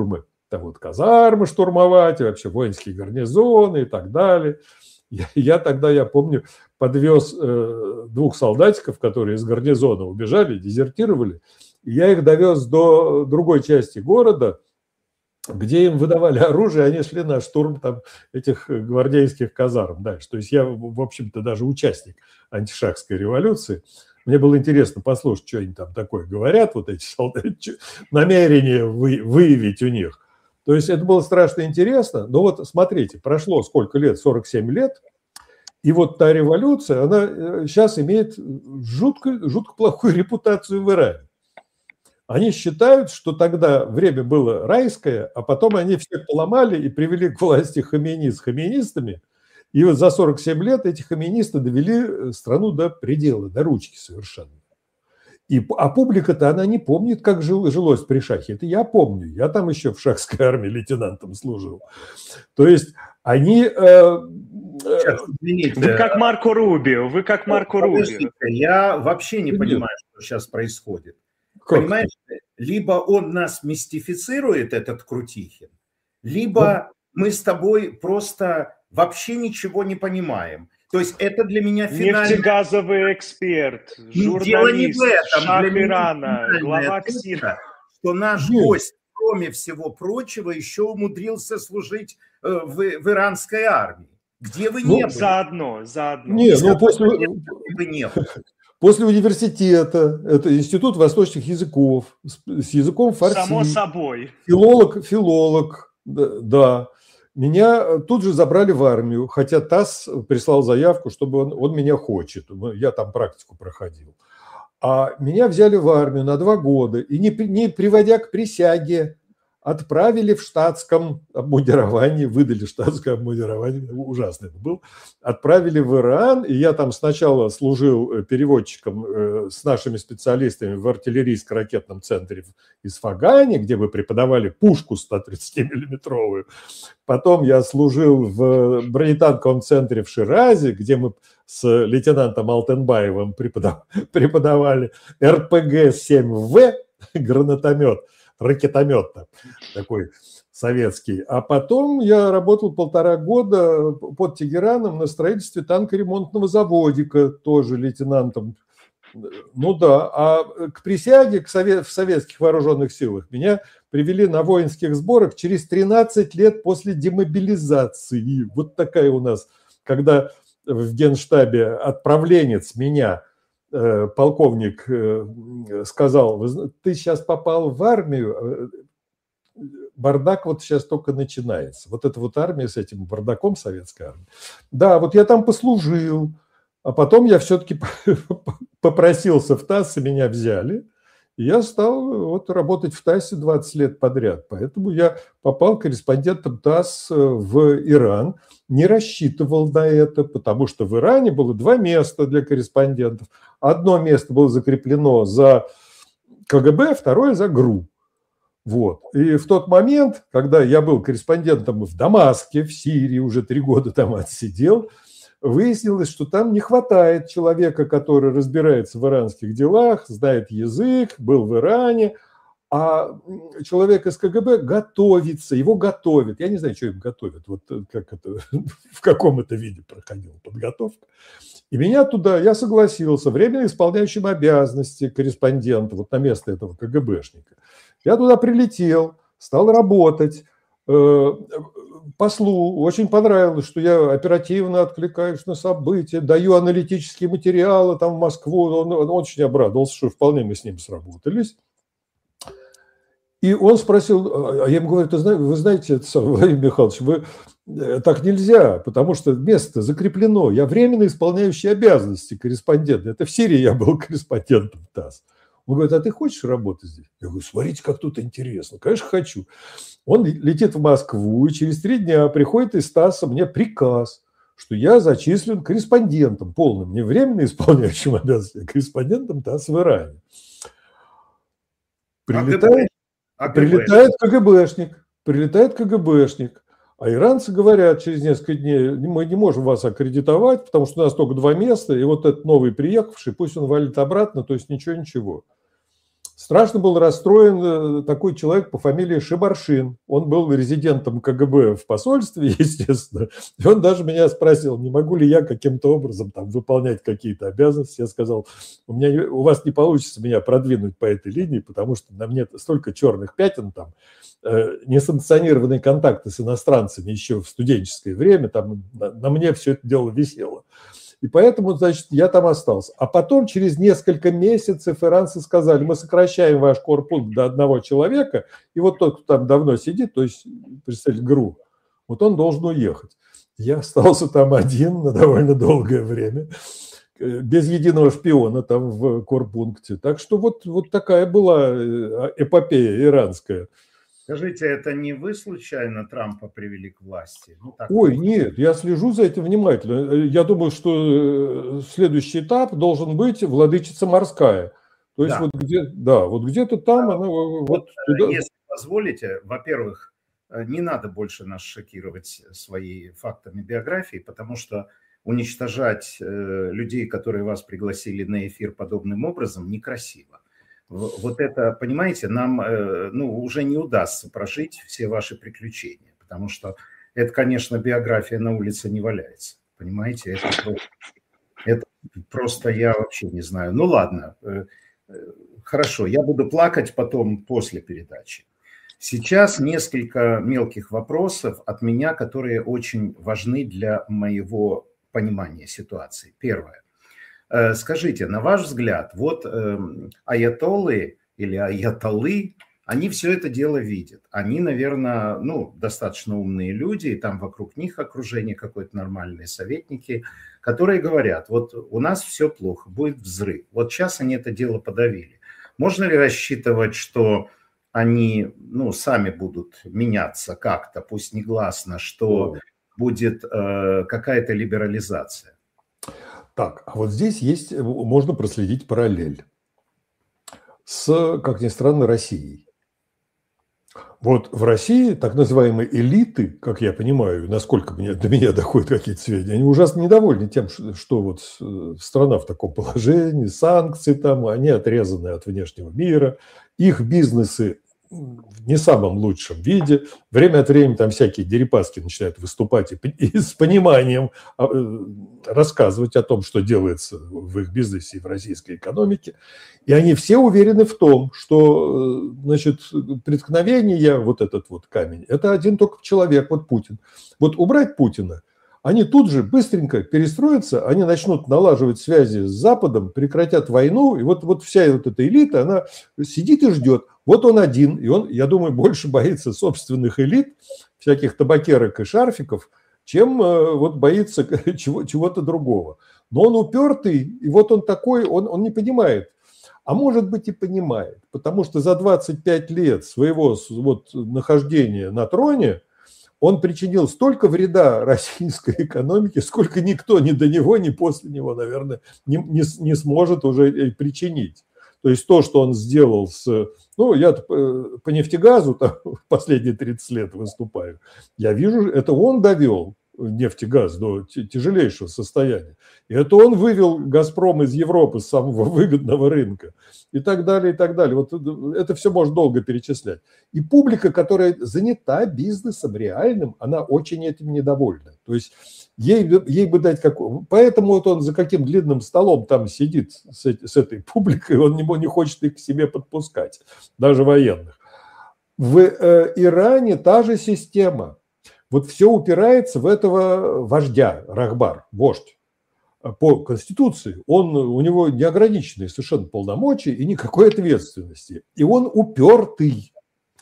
там вот казармы штурмовать, и вообще воинские гарнизоны и так далее. Я, я тогда, я помню, подвез э, двух солдатиков, которые из гарнизона убежали, дезертировали, и я их довез до другой части города, где им выдавали оружие, они шли на штурм там этих гвардейских казарм дальше. То есть я, в общем-то, даже участник антишахской революции. Мне было интересно послушать, что они там такое говорят, вот эти солдаты, намерение вы, выявить у них. То есть это было страшно интересно. Но вот смотрите, прошло сколько лет? сорок семь лет. И вот та революция, она сейчас имеет жутко, жутко плохую репутацию в Иране. Они считают, что тогда время было райское, а потом они все поломали и привели к власти Хамейни с хамейнистами. И вот за сорок семь лет эти хамейнисты довели страну до предела, до ручки совершенно. И, а публика-то, она не помнит, как жил, жилось при шахе. Это я помню. Я там еще в шахской армии лейтенантом служил. То есть они... Э, Сейчас, извините. Вы как Марко Рубио. Вы как Марко Рубио. Я вообще не понимаю, что сейчас происходит. Как? Понимаешь, либо он нас мистифицирует, этот Крутихин, либо ну, мы с тобой просто вообще ничего не понимаем. То есть это для меня финальный... Нефтегазовый эксперт, журналист, шах Ирана, глава КСИРа. Что наш Нет. гость, кроме всего прочего, еще умудрился служить в, в иранской армии. Где вы ну, не были? Заодно, заодно. Не, ну, после... Вы не были. После университета, это Институт восточных языков, с языком фарси. Само собой. Филолог, филолог, да, да. Меня тут же забрали в армию, хотя ТАСС прислал заявку, чтобы он, он меня хочет. Я там практику проходил. А меня взяли в армию на два года и, не, не приводя к присяге, отправили в штатском обмундировании, выдали штатское обмундирование, ужасно это было, отправили в Иран, и я там сначала служил переводчиком с нашими специалистами в артиллерийско-ракетном центре в Исфагане, где мы преподавали пушку сто тридцатимиллиметровую. Потом я служил в бронетанковом центре в Ширазе, где мы с лейтенантом Алтенбаевым преподавали эр пэ гэ семь вэ, гранатомет, ракетомет такой советский. А потом я работал полтора года под Тегераном на строительстве танкоремонтного заводика, тоже лейтенантом. Ну да, а к присяге к совет, в советских вооруженных силах меня привели на воинских сборах через тринадцать лет после демобилизации. Вот такая у нас, когда в Генштабе отправленец меня, полковник, сказал: ты сейчас попал в армию, бардак вот сейчас только начинается. Вот эта вот армия с этим бардаком, советская армия. Да, вот я там послужил, а потом я все-таки попросился в ТАСС, и меня взяли. И я стал вот работать в ТАССе двадцать лет подряд. Поэтому я попал корреспондентом ТАСС в Иран. Не рассчитывал на это, потому что в Иране было два места для корреспондентов. Одно место было закреплено за ка гэ бэ, второе за ГРУ. Вот. И в тот момент, когда я был корреспондентом в Дамаске, в Сирии, уже три года там отсидел, выяснилось, что там не хватает человека, который разбирается в иранских делах, знает язык, был в Иране, а человек из ка гэ бэ готовится, его готовят. Я не знаю, что им готовят, вот как это, в каком это виде проходила подготовка. И меня туда, я согласился, временно исполняющим обязанности корреспондента, вот на место этого ка гэ бэшника. Я туда прилетел, стал работать. Послу очень понравилось, что я оперативно откликаюсь на события, даю аналитические материалы там в Москву. Он, он очень обрадовался, что вполне мы с ним сработались. И он спросил, а я ему говорю: вы знаете, Владимир Михайлович, вы, так нельзя, потому что место закреплено. Я временно исполняющий обязанности корреспондента. Это в Сирии я был корреспондентом ТАСС. Он говорит: а ты хочешь работать здесь? Я говорю: смотрите, как тут интересно. Конечно, хочу. Он летит в Москву, и через три дня приходит из ТАССа мне приказ, что я зачислен корреспондентом полным, не временно исполняющим обязанности, а корреспондентом ТАСС в Иране. Прилетает, а прилетает ка гэ бэшник, прилетает ка гэ бэшник, а иранцы говорят через несколько дней: мы не можем вас аккредитовать, потому что у нас только два места, и вот этот новый приехавший, пусть он валит обратно, то есть ничего-ничего. Страшно был расстроен такой человек по фамилии Шибаршин. Он был резидентом КГБ в посольстве, естественно. И он даже меня спросил, не могу ли я каким-то образом там выполнять какие-то обязанности. Я сказал, у, меня, у вас не получится меня продвинуть по этой линии, потому что на мне столько черных пятен там, э, несанкционированные контакты с иностранцами еще в студенческое время, там на, на мне все это дело висело. И поэтому, значит, я там остался. А потом, через несколько месяцев, иранцы сказали, мы сокращаем ваш корпункт до одного человека, и вот тот, кто там давно сидит, то есть представитель ГРУ, вот он должен уехать. Я остался там один на довольно долгое время, без единого шпиона там в корпункте. Так что вот, вот такая была эпопея иранская. Скажите, это не вы случайно Трампа привели к власти? Ну, так Ой, вот. Нет, я слежу за этим внимательно. Я думаю, что следующий этап должен быть владычица морская. То есть да. вот где, да, вот где-то там да. она вот, вот туда... Если позволите, во-первых, не надо больше нас шокировать своими фактами биографии, потому что уничтожать людей, которые вас пригласили на эфир подобным образом, некрасиво. Вот это, понимаете, нам ну, уже не удастся прожить все ваши приключения, потому что это, конечно, биография на улице не валяется, понимаете, это просто, это просто я вообще не знаю. Ну ладно, хорошо, я буду плакать потом после передачи. Сейчас несколько мелких вопросов от меня, которые очень важны для моего понимания ситуации. Первое. Скажите, на ваш взгляд, вот э, аятоллы или аятоллы, они все это дело видят. Они, наверное, ну, достаточно умные люди, и там вокруг них окружение какое-то нормальные советники, которые говорят, вот у нас все плохо, будет взрыв. Вот сейчас они это дело подавили. Можно ли рассчитывать, что они ну, сами будут меняться как-то, пусть негласно, что будет э, какая-то либерализация? Так, а вот здесь есть, можно проследить параллель с, как ни странно, Россией. Вот в России так называемые элиты, как я понимаю, насколько мне, до меня доходят какие-то сведения, они ужасно недовольны тем, что, что вот страна в таком положении, санкции там, они отрезаны от внешнего мира, их бизнесы в не самом лучшем виде. Время от времени там всякие дерипаски начинают выступать и, и с пониманием рассказывать о том, что делается в их бизнесе и в российской экономике. И они все уверены в том, что, значит, преткновение, вот этот вот камень, это один только человек, вот Путин. Вот убрать Путина, они тут же быстренько перестроятся, они начнут налаживать связи с Западом, прекратят войну, и вот, вот вся вот эта элита, она сидит и ждет. Вот он один, и он, я думаю, больше боится собственных элит, всяких табакерок и шарфиков, чем вот боится чего, чего-то другого. Но он упертый, и вот он такой, он, он не понимает. А может быть и понимает, потому что за двадцать пять лет своего вот нахождения на троне он причинил столько вреда российской экономике, сколько никто ни до него, ни после него, наверное, не, не, не сможет уже причинить. То есть то, что он сделал с... Ну, я по нефтегазу там, последние тридцать лет выступаю. Я вижу, это он довел нефтегаз до тяжелейшего состояния. И это он вывел «Газпром» из Европы с самого выгодного рынка. И так далее, и так далее. Вот это все можно долго перечислять. И публика, которая занята бизнесом реальным, она очень этим недовольна. То есть ей, ей бы дать какой... Поэтому вот он за каким длинным столом там сидит с, с этой публикой, он не, не хочет их к себе подпускать, даже военных. В э, Иране та же система. Вот все упирается в этого вождя, Рахбар, вождь. По Конституции он, у него неограниченные совершенно полномочия и никакой ответственности. И он упертый.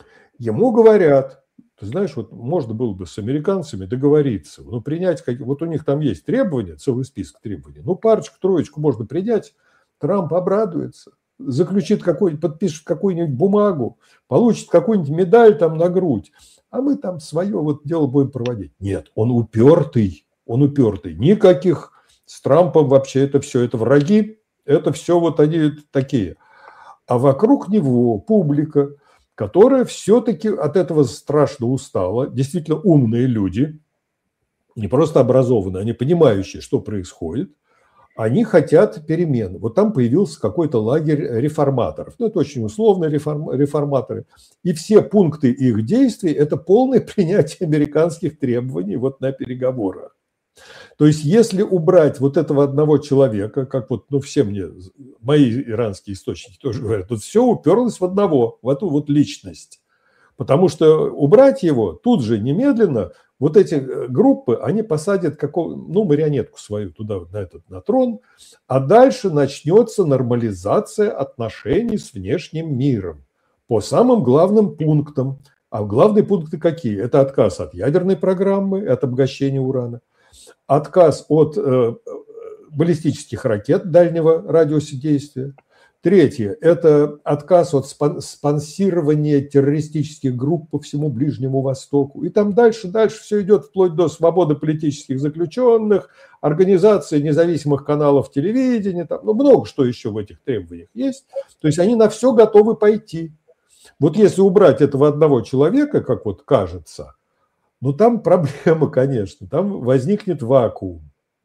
Ему говорят, ты знаешь, вот можно было бы с американцами договориться, ну, принять, вот у них там есть требования, целый список требований, ну, парочку, троечку можно принять, Трамп обрадуется, заключит какой-нибудь, подпишет какую-нибудь бумагу, получит какую-нибудь медаль там на грудь, а мы там свое вот дело будем проводить. Нет, он упертый, он упертый. Никаких с Трампом вообще это все, это враги, это все вот они такие. А вокруг него публика, которая все-таки от этого страшно устала, действительно умные люди, не просто образованные, они понимающие, что происходит, Они хотят перемен. Вот там появился какой-то лагерь реформаторов. Ну, это очень условные реформ, реформаторы. И все пункты их действий – это полное принятие американских требований вот на переговорах. То есть, если убрать вот этого одного человека, как вот, ну, все мне, мои иранские источники тоже говорят, тут все уперлось в одного, в эту вот личность. Потому что убрать его тут же немедленно, вот эти группы, они посадят какого, ну, марионетку свою туда, на этот, на трон, а дальше начнется нормализация отношений с внешним миром по самым главным пунктам. А главные пункты какие? Это отказ от ядерной программы, от обогащения урана, отказ от э, баллистических ракет дальнего радиуса действия. Третье – это отказ от спонсирования террористических групп по всему Ближнему Востоку. И там дальше, дальше все идет вплоть до свободы политических заключенных, организации независимых каналов телевидения. Там, ну, много что еще в этих требованиях есть. То есть они на все готовы пойти. Вот если убрать этого одного человека, как вот кажется, ну там проблема, конечно, там возникнет вакуум.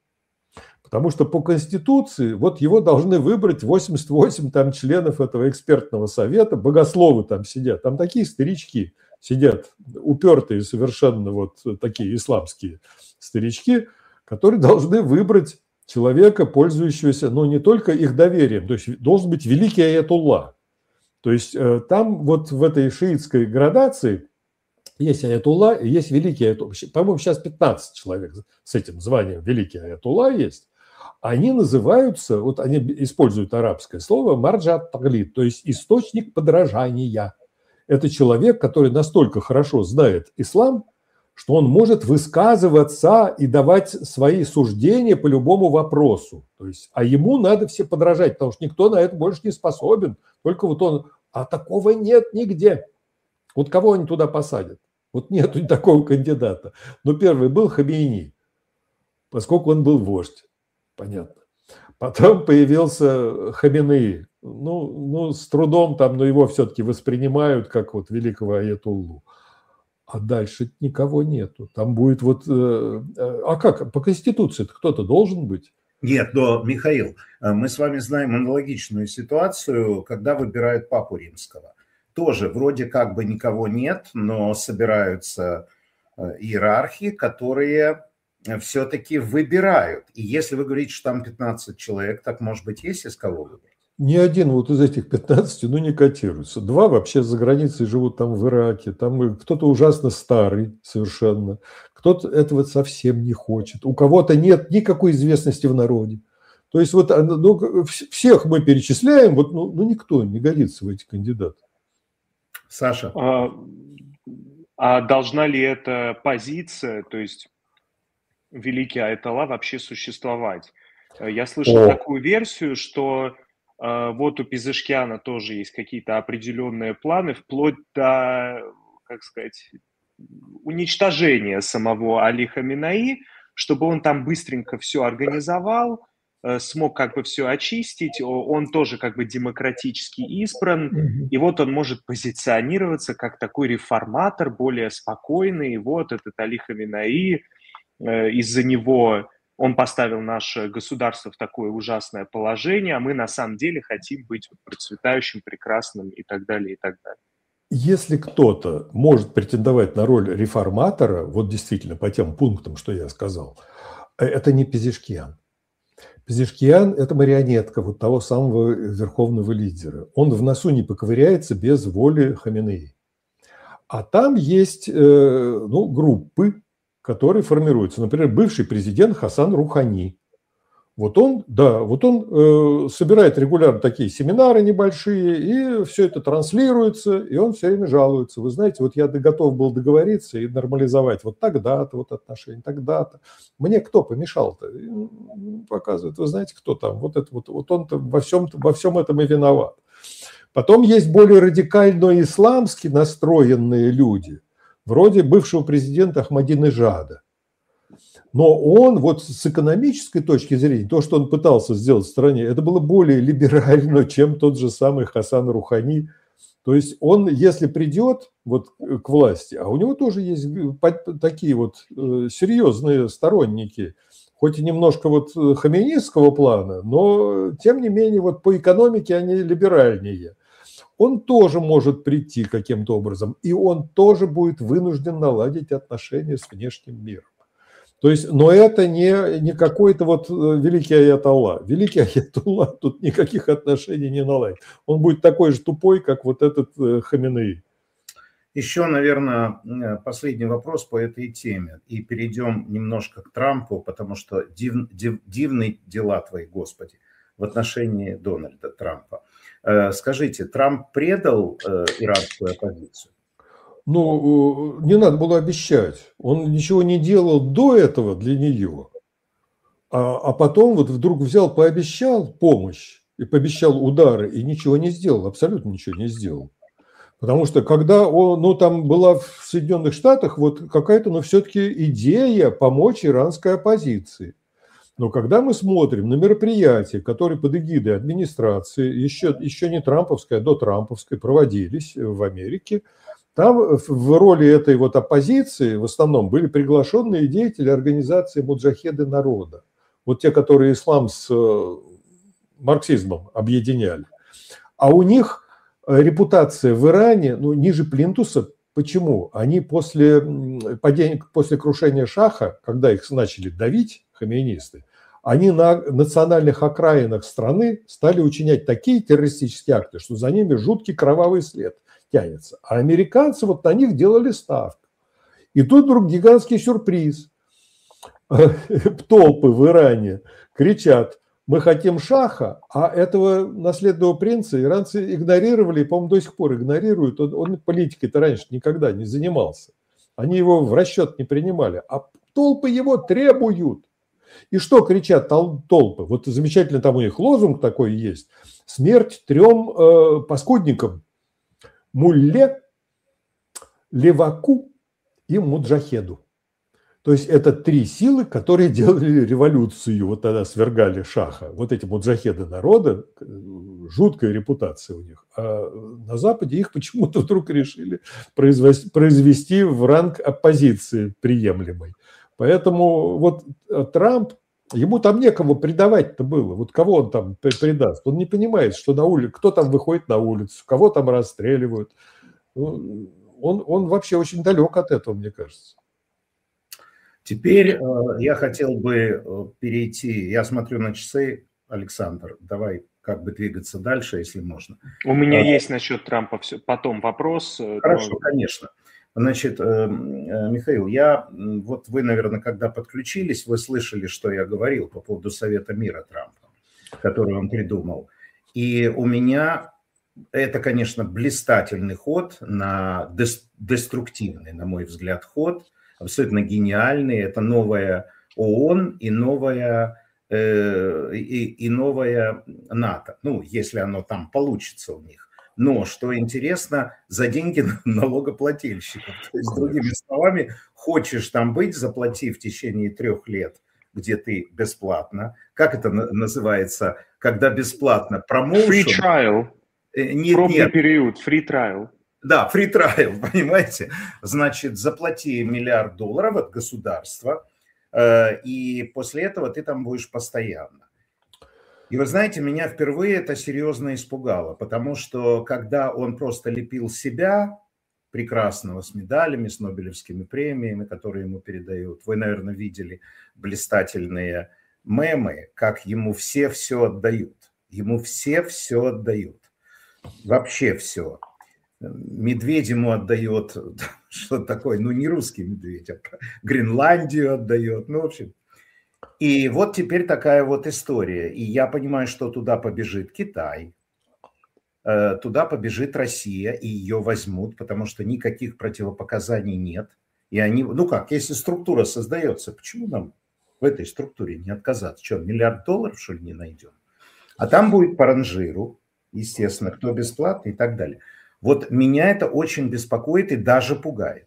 Потому что по Конституции вот его должны выбрать восемьдесят восемь там членов этого экспертного совета, богословы там сидят, там такие старички сидят, упертые совершенно вот такие исламские старички, которые должны выбрать человека, пользующегося, ну, не только их доверием, то есть должен быть великий аятулла. То есть там вот в этой шиитской градации есть аятулла и есть великий аятулла. По-моему, сейчас пятнадцать человек с этим званием великий аятулла есть. Они называются, вот они используют арабское слово марджат таглид, то есть источник подражания. Это человек, который настолько хорошо знает ислам, что он может высказываться и давать свои суждения по любому вопросу. То есть, а ему надо все подражать, потому что никто на это больше не способен. Только вот он, а такого нет нигде. Вот кого они туда посадят? Вот нету такого кандидата. Но первый был Хамейни, поскольку он был вождь. Понятно. Потом появился Хаменеи. Ну, ну, с трудом там, но его все-таки воспринимают как вот великого аятуллу. А дальше никого нету. Там будет вот... А как? По Конституции-то кто-то должен быть? Нет, но, Михаил, мы с вами знаем аналогичную ситуацию, когда выбирают папу римского. Тоже вроде как бы никого нет, но собираются иерархи, которые... все-таки выбирают. И если вы говорите, что там пятнадцать человек, так, может быть, есть из кого выбрать? Ни один вот из этих пятнадцати, ну, не котируется. Два вообще за границей живут там в Ираке. Там кто-то ужасно старый совершенно. Кто-то этого совсем не хочет. У кого-то нет никакой известности в народе. То есть вот ну, всех мы перечисляем, вот, ну, ну, никто не годится в эти кандидаты. Саша? А, а должна ли эта позиция, то есть великий аятолла, вообще существовать? Я слышал О. такую версию, что э, вот у Пезешкиана тоже есть какие-то определенные планы, вплоть до, как сказать, уничтожения самого Али Хаминеи, чтобы он там быстренько все организовал, э, смог как бы все очистить, он тоже как бы демократически избран, mm-hmm. и вот он может позиционироваться как такой реформатор, более спокойный, вот этот Али Хаминеи, из-за него он поставил наше государство в такое ужасное положение, а мы на самом деле хотим быть процветающим, прекрасным и так далее, и так далее. Если кто-то может претендовать на роль реформатора, вот действительно по тем пунктам, что я сказал, это не Пезешкиан. Пезешкиан – это марионетка вот того самого верховного лидера. Он в носу не поковыряется без воли Хаминеи. А там есть ну, группы, которые формируются. Например, бывший президент Хасан Рухани. Вот он, да, вот он э, собирает регулярно такие семинары небольшие, и все это транслируется, и он все время жалуется. Вы знаете, вот я готов был договориться и нормализовать вот тогда-то вот отношения, тогда-то. Мне кто помешал-то? Показывает, вы знаете, кто там? Вот, это, вот, вот он-то во всем, во всем этом и виноват. Потом есть более радикально исламски настроенные люди, вроде бывшего президента Ахмадинежада. Но он вот с экономической точки зрения, то, что он пытался сделать в стране, это было более либерально, чем тот же самый Хасан Рухани. То есть он, если придет вот к власти, а у него тоже есть такие вот серьезные сторонники, хоть и немножко вот хаминистского плана, но тем не менее вот по экономике они либеральнее. Он тоже может прийти каким-то образом, и он тоже будет вынужден наладить отношения с внешним миром. То есть, но это не, не какой-то вот великий аятолла. Великий аятолла тут никаких отношений не наладит. Он будет такой же тупой, как вот этот Хаминеи. Еще, наверное, последний вопрос по этой теме. И перейдем немножко к Трампу, потому что див, див, дивные дела твои, Господи, в отношении Дональда Трампа. Скажите, Трамп предал иранскую оппозицию? Ну, не надо было обещать. Он ничего не делал до этого для нее. А, а потом вот вдруг взял, пообещал помощь, и пообещал удары, и ничего не сделал, абсолютно ничего не сделал. Потому что когда он, ну, там была в Соединенных Штатах вот какая-то, ну, все-таки идея помочь иранской оппозиции. Но когда мы смотрим на мероприятия, которые под эгидой администрации, еще, еще не трамповской, а до трамповской, проводились в Америке, там в роли этой вот оппозиции в основном были приглашенные деятели организации «Муджахеды народа». Вот те, которые ислам с марксизмом объединяли. А у них репутация в Иране, ну, ниже плинтуса. Почему? Они после падения, после крушения Шаха, когда их начали давить, хаминисты, они на национальных окраинах страны стали учинять такие террористические акты, что за ними жуткий кровавый след тянется. А американцы вот на них делали ставку. И тут вдруг гигантский сюрприз. Толпы в Иране кричат: мы хотим Шаха, а этого наследного принца иранцы игнорировали и, по-моему, до сих пор игнорируют. Он, он политикой-то раньше никогда не занимался. Они его в расчет не принимали. А толпы его требуют. И что кричат толпы? Вот замечательно, там у них лозунг такой есть. Смерть трем э, паскудникам. Мулле, Леваку и Муджахеду. То есть это три силы, которые делали революцию, вот тогда свергали Шаха. Вот эти муджахеды народа, жуткая репутация у них. А на Западе их почему-то вдруг решили произвести, произвести в ранг оппозиции приемлемой. Поэтому вот Трамп, ему там некого предавать-то было. Вот кого он там предаст? Он не понимает, что на улице, кто там выходит на улицу, кого там расстреливают. Он, он вообще очень далек от этого, мне кажется. Теперь э, я хотел бы перейти, я смотрю на часы, Александр, давай как бы двигаться дальше, если можно. У меня а, есть насчет Трампа все, потом вопрос. Хорошо, но... конечно. Значит, э, Михаил, я, вот вы, наверное, когда подключились, вы слышали, что я говорил по поводу Совета мира Трампа, который он придумал. И у меня это, конечно, блистательный ход, на деструктивный, на мой взгляд, ход, абсолютно гениальный. Это новая ООН и новая, э, и, и новая НАТО. Ну, если оно там получится у них. Но, что интересно, за деньги налогоплательщиков. То есть, другими словами, хочешь там быть, заплати в течение трех лет, где ты бесплатно. Как это называется, когда бесплатно? Промоушен? Free trial. Нет, Пробный нет. период, free trial. Да, free trial, понимаете? Значит, заплати миллиард долларов от государства, э, и после этого ты там будешь постоянно. И вы знаете, меня впервые это серьезно испугало, потому что когда он просто лепил себя, прекрасного, с медалями, с Нобелевскими премиями, которые ему передают, вы, наверное, видели блистательные мемы, как ему все все отдают. Ему все все отдают. Вообще все. Медведь ему отдает, что такое, ну не русский медведь, а Гренландию отдает, ну в общем. И вот теперь такая вот история. И я понимаю, что туда побежит Китай, туда побежит Россия, и ее возьмут, потому что никаких противопоказаний нет. И они, ну как, если структура создается, почему нам в этой структуре не отказаться? Что, миллиард долларов, что ли, не найдем? А там будет по ранжиру, естественно, кто бесплатный и так далее. Вот меня это очень беспокоит и даже пугает.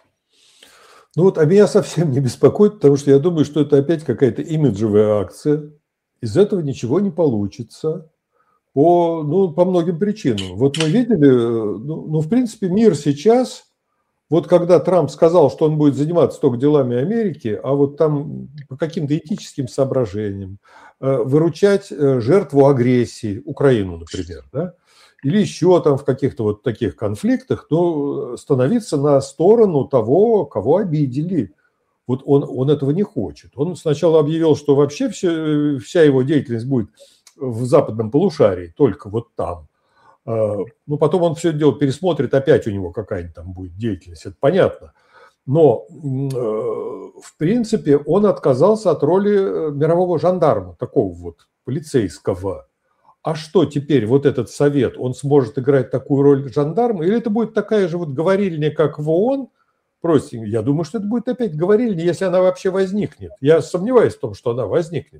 Ну вот, а меня совсем не беспокоит, потому что я думаю, что это опять какая-то имиджевая акция. Из этого ничего не получится по, ну, по многим причинам. Вот мы видели, ну, ну в принципе, мир сейчас Вот когда Трамп сказал, что он будет заниматься только делами Америки, а вот там по каким-то этическим соображениям выручать жертву агрессии, Украину, например, да, или еще там в каких-то вот таких конфликтах, то становиться на сторону того, кого обидели. Вот он, он этого не хочет. Он сначала объявил, что вообще все, вся его деятельность будет в западном полушарии, только вот там. Ну, потом он все это дело пересмотрит, опять у него какая-нибудь там будет деятельность, это понятно. Но, в принципе, он отказался от роли мирового жандарма, такого вот полицейского. А что теперь вот этот совет, он сможет играть такую роль жандарма? Или это будет такая же вот говорильня, как в ООН? Простенько, я думаю, что это будет опять говорильня, если она вообще возникнет. Я сомневаюсь в том, что она возникнет.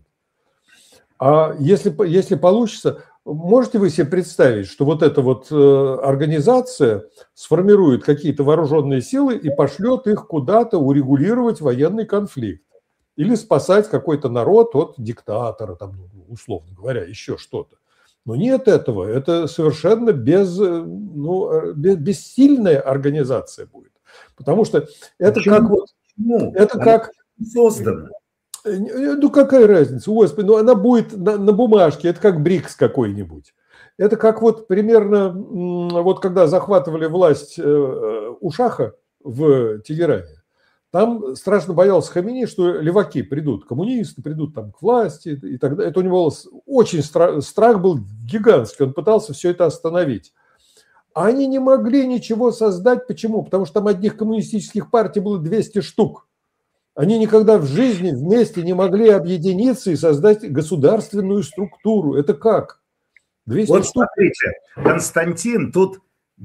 А если, если получится, можете вы себе представить, что вот эта вот организация сформирует какие-то вооруженные силы и пошлет их куда-то урегулировать военный конфликт? Или спасать какой-то народ от диктатора, там, условно говоря, еще что-то? Но нет этого, это совершенно без, ну, без, бессильная организация будет. Потому что это Почему? как вот, ну, это как создано. Ну какая разница, Господи, ну она будет на, на бумажке, это как БРИКС какой-нибудь. Это как вот примерно, вот когда захватывали власть у Шаха в Тегеране, там страшно боялся Хамини, что леваки придут, коммунисты придут там к власти и так далее. Это у него очень страх, страх был гигантский, он пытался все это остановить. А они не могли ничего создать. Почему? Потому что там одних коммунистических партий было двести штук. Они никогда в жизни вместе не могли объединиться и создать государственную структуру. Это как? двести вот штук. Смотрите, Константин, тут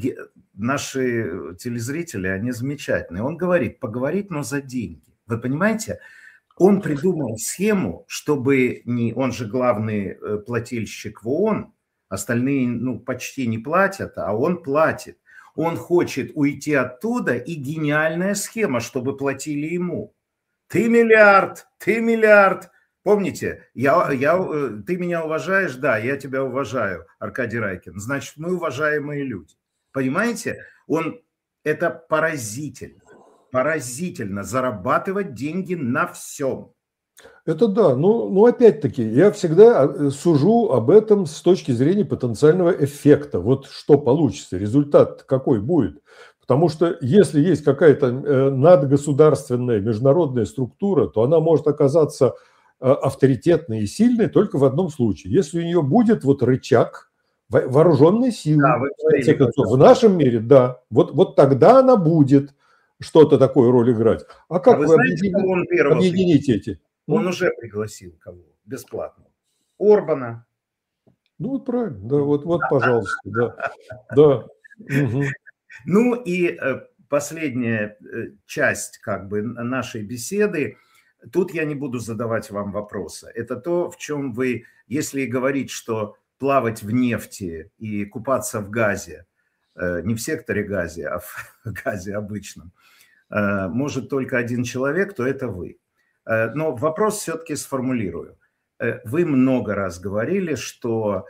наши телезрители, они замечательные. Он говорит, поговорить, но за деньги. Вы понимаете? Он придумал схему, чтобы не... Он же главный плательщик в ООН, остальные ну, почти не платят, а он платит. Он хочет уйти оттуда, и гениальная схема, чтобы платили ему. Ты миллиард, ты миллиард. Помните, я, я, ты меня уважаешь? Да, я тебя уважаю, Аркадий Райкин. Значит, мы уважаемые люди. Понимаете? Он, это поразительно. Поразительно зарабатывать деньги на всем. Это да, ну, ну опять-таки, я всегда сужу об этом с точки зрения потенциального эффекта. Вот что получится, результат какой будет. Потому что если есть какая-то надгосударственная международная структура, то она может оказаться авторитетной и сильной только в одном случае. Если у нее будет вот рычаг вооруженной силы, да, говорили, концов, в нашем мире, да, вот, вот тогда она будет что-то такое роль играть. А как а вы, вы знаете, объедините, объедините эти? Он уже пригласил кого? Бесплатно. Орбана. Ну, вот правильно, да, вот, вот пожалуйста, да. да. Угу. Ну и последняя часть как бы нашей беседы. Тут я не буду задавать вам вопросы. Это то, в чем вы, если говорить, что плавать в нефти и купаться в газе, не в секторе газе, а в газе обычном, может только один человек, то это вы. Но вопрос все-таки сформулирую. Вы много раз говорили, что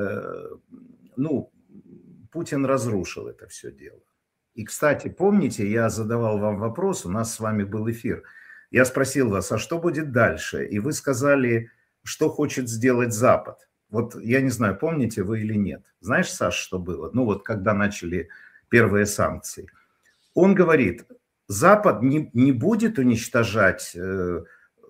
ну, Путин разрушил это все дело. И, кстати, помните, я задавал вам вопрос, у нас с вами был эфир. Я спросил вас, а что будет дальше? И вы сказали, что хочет сделать Запад. Вот я не знаю, помните вы или нет. Знаешь, Саш, что было? Ну вот, когда начали первые санкции. Он говорит, Запад не, не будет уничтожать э,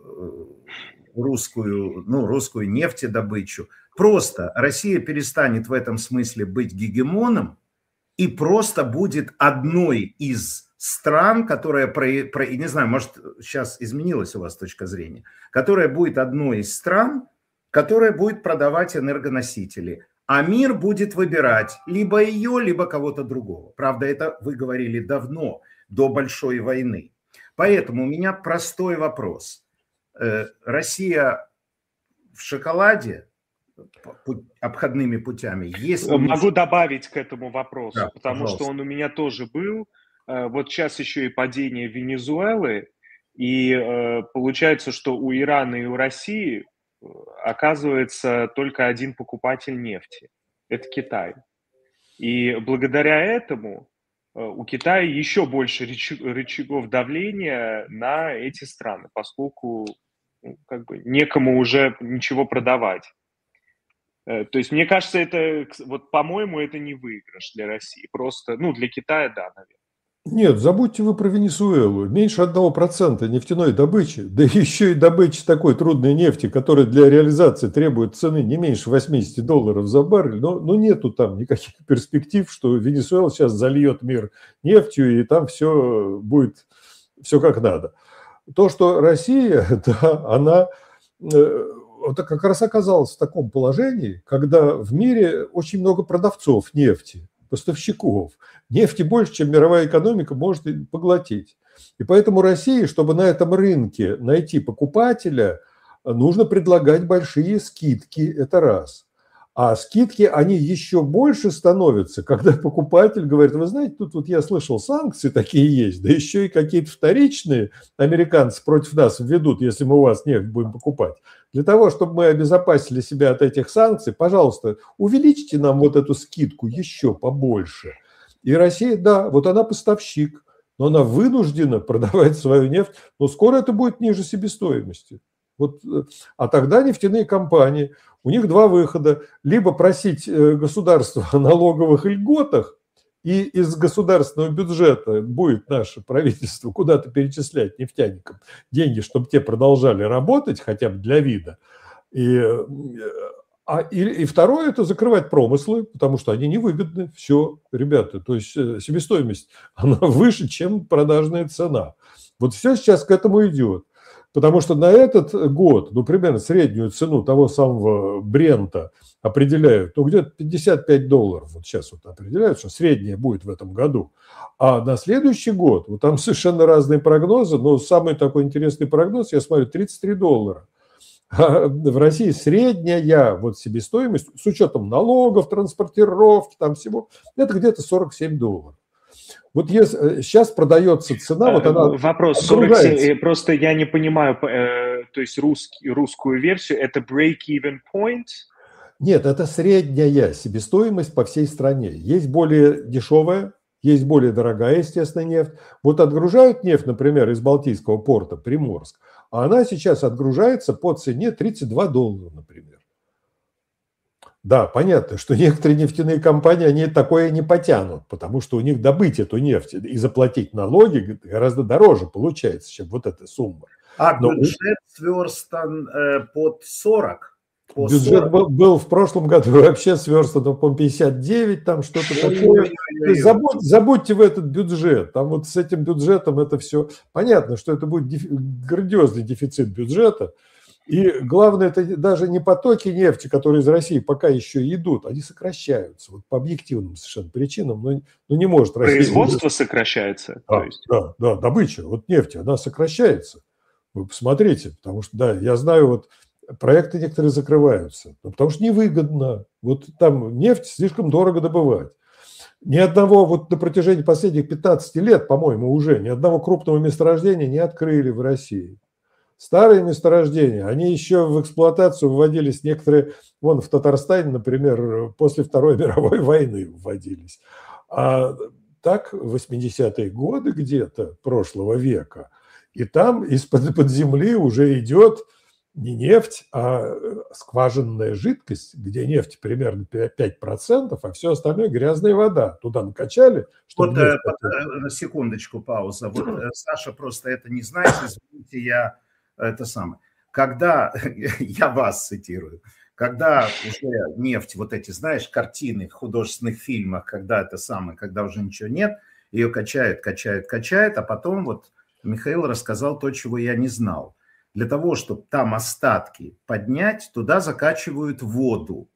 русскую, ну, русскую нефтедобычу. Просто Россия перестанет в этом смысле быть гегемоном и просто будет одной из стран, которая, про, про, не знаю, может, сейчас изменилась у вас точка зрения, которая будет одной из стран, которая будет продавать энергоносители, а мир будет выбирать либо ее, либо кого-то другого. Правда, это вы говорили давно, до большой войны. Поэтому у меня простой вопрос. Россия в шоколаде обходными путями? Если Могу не... добавить к этому вопросу, да, потому пожалуйста. Что он у меня тоже был. Вот сейчас еще и падение Венесуэлы, и э, получается, что у Ирана и у России оказывается только один покупатель нефти. Это Китай. И благодаря этому у Китая еще больше рычагов давления на эти страны, поскольку ну, как бы некому уже ничего продавать. То есть, мне кажется, это, вот, по-моему, это не выигрыш для России. Просто, ну, для Китая, да, наверное. Нет, забудьте вы про Венесуэлу. Меньше одного процента нефтяной добычи, да еще и добычи такой трудной нефти, которая для реализации требует цены не меньше восьмидесяти долларов за баррель. Но, но нету там никаких перспектив, что Венесуэла сейчас зальет мир нефтью, и там все будет все как надо. То, что Россия, да, она вот как раз оказалась в таком положении, когда в мире очень много продавцов нефти, поставщиков. Нефти больше, чем мировая экономика может поглотить. И поэтому России, чтобы на этом рынке найти покупателя, нужно предлагать большие скидки, это раз. А скидки, они еще больше становятся, когда покупатель говорит, вы знаете, тут вот я слышал, санкции такие есть, да еще и какие-то вторичные американцы против нас введут, если мы у вас нефть будем покупать. Для того, чтобы мы обезопасили себя от этих санкций, пожалуйста, увеличьте нам вот эту скидку еще побольше. И Россия, да, вот она поставщик, но она вынуждена продавать свою нефть, но скоро это будет ниже себестоимости. Вот, а тогда нефтяные компании, у них два выхода. Либо просить государство о налоговых льготах, и из государственного бюджета будет наше правительство куда-то перечислять нефтяникам деньги, чтобы те продолжали работать, хотя бы для вида. И, а, и, и второе – это закрывать промыслы, потому что они невыгодны. Все, ребята, то есть себестоимость, она выше, чем продажная цена. Вот все сейчас к этому идет. Потому что на этот год, ну, примерно среднюю цену того самого Брента определяют, ну, где-то пятьдесят пять долларов. Вот сейчас вот определяют, что средняя будет в этом году. А на следующий год, вот там совершенно разные прогнозы, но самый такой интересный прогноз, я смотрю, тридцать три доллара. А в России средняя вот себестоимость, с учетом налогов, транспортировки, там всего, это где-то сорок семь долларов. Вот если, сейчас продается цена, вот она вопрос сорок семь, просто я не понимаю, э, то есть русский, русскую версию, это break-even point? Нет, это средняя себестоимость по всей стране. Есть более дешевая, есть более дорогая, естественно, нефть. Вот отгружают нефть, например, из Балтийского порта, Приморск, а она сейчас отгружается по цене тридцать два доллара, например. Да, понятно, что некоторые нефтяные компании, они такое не потянут, потому что у них добыть эту нефть и заплатить налоги гораздо дороже получается, чем вот эта сумма. А Но бюджет сверстан э, под сорок? По бюджет сорок. Был, был в прошлом году вообще сверстан, по пятьдесят девять, там что-то такое. Забудь, забудьте в этот бюджет, там вот с этим бюджетом это все понятно, что это будет дефи, грандиозный дефицит бюджета. И главное, это даже не потоки нефти, которые из России пока еще идут, они сокращаются вот по объективным совершенно причинам, но, но не может Россия... Производство сокращается? Да, то есть. да, да, добыча вот нефти, она сокращается. Вы посмотрите, потому что, да, я знаю, вот проекты некоторые закрываются, потому что невыгодно. Вот там нефть слишком дорого добывать. Ни одного, вот на протяжении последних пятнадцати лет, по-моему, уже ни одного крупного месторождения не открыли в России. Старые месторождения, они еще в эксплуатацию вводились некоторые, вон в Татарстане, например, после Второй мировой войны вводились. А так в восьмидесятые годы где-то прошлого века, и там из-под под земли уже идет не нефть, а скважинная жидкость, где нефть примерно пять процентов, а все остальное грязная вода. Туда накачали. Вот э, под, секундочку, пауза. Вот Саша просто это не знает, извините, я... Это самое. Когда, я вас цитирую, когда уже нефть, вот эти, знаешь, картины в художественных фильмах, когда это самое, когда уже ничего нет, ее качают, качают, качают, а потом вот Михаил рассказал то, чего я не знал. Для того, чтобы там остатки поднять, туда закачивают воду.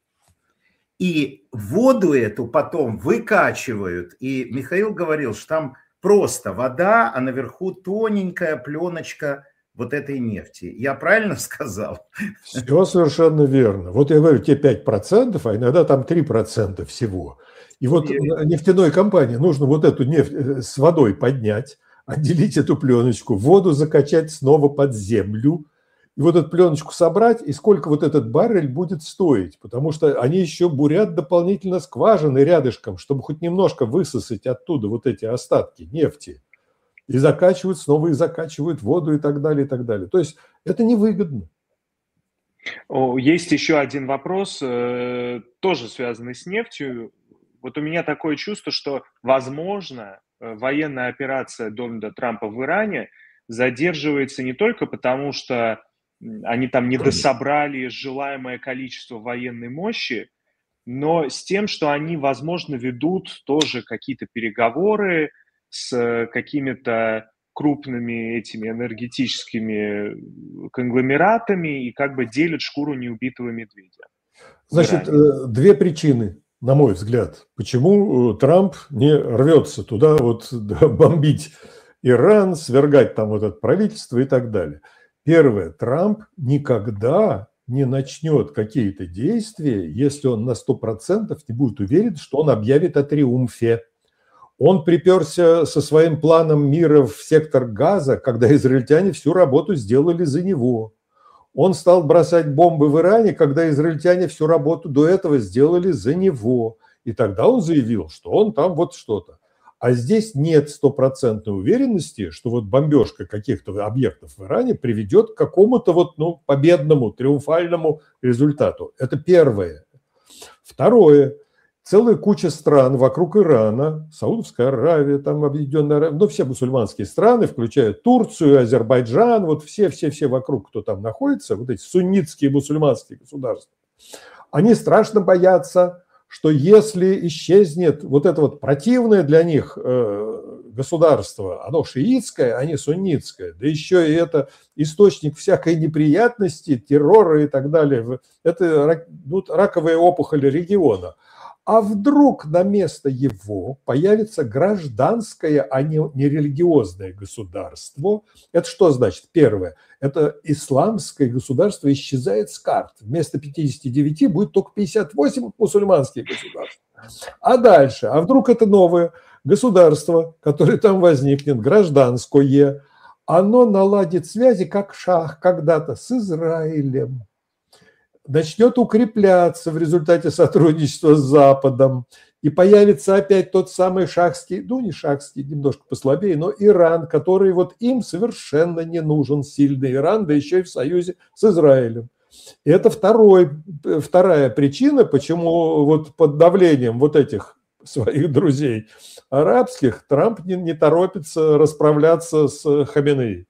И воду эту потом выкачивают. И Михаил говорил, что там просто вода, а наверху тоненькая пленочка вот этой нефти. Я правильно сказал? Все совершенно верно. Вот я говорю, те пять процентов, а иногда там три процента всего. И вот нефтяной компании нужно вот эту нефть с водой поднять, отделить эту пленочку, воду закачать снова под землю и вот эту пленочку собрать, и сколько вот этот баррель будет стоить, потому что они еще бурят дополнительно скважины рядышком, чтобы хоть немножко высосать оттуда вот эти остатки нефти, и закачивают, снова и закачивают воду и так далее, и так далее. То есть это невыгодно. Есть еще один вопрос, тоже связанный с нефтью. Вот у меня такое чувство, что, возможно, военная операция Дональда Трампа в Иране задерживается не только потому, что они там не дособрали желаемое количество военной мощи, но с тем, что они, возможно, ведут тоже какие-то переговоры с какими-то крупными этими энергетическими конгломератами и как бы делят шкуру неубитого медведя. Значит, две причины, на мой взгляд, почему Трамп не рвется туда вот бомбить Иран, свергать там вот это правительство и так далее. Первое, Трамп никогда не начнет какие-то действия, если он на сто процентов не будет уверен, что он объявит о триумфе. Он приперся со своим планом мира в сектор Газа, когда израильтяне всю работу сделали за него. Он стал бросать бомбы в Иране, когда израильтяне всю работу до этого сделали за него. И тогда он заявил, что он там вот что-то. А здесь нет стопроцентной уверенности, что вот бомбежка каких-то объектов в Иране приведет к какому-то вот, ну, победному, триумфальному результату. Это первое. Второе. Целая куча стран вокруг Ирана, Саудовская Аравия, там Объединенная Аравия, ну, все мусульманские страны, включая Турцию, Азербайджан, вот все-все-все вокруг, кто там находится, вот эти суннитские мусульманские государства, они страшно боятся, что если исчезнет вот это вот противное для них государство, оно шиитское, а не суннитское, да еще и это источник всякой неприятности, террора и так далее, это ну, раковая опухоль региона. А вдруг на место его появится гражданское, а не, не религиозное государство? Это что значит? Первое. Это исламское государство исчезает с карт. Вместо пятидесяти девяти будет только пятьдесят восемь мусульманских государств. А дальше? А вдруг это новое государство, которое там возникнет, гражданское, оно наладит связи, как шах когда-то, с Израилем. Начнет укрепляться в результате сотрудничества с Западом, и появится опять тот самый шахский, ну не шахский, немножко послабее, но Иран, который вот им совершенно не нужен, сильный Иран, да еще и в союзе с Израилем. И это второй, вторая причина, почему вот под давлением вот этих своих друзей арабских Трамп не, не торопится расправляться с Хаменеи.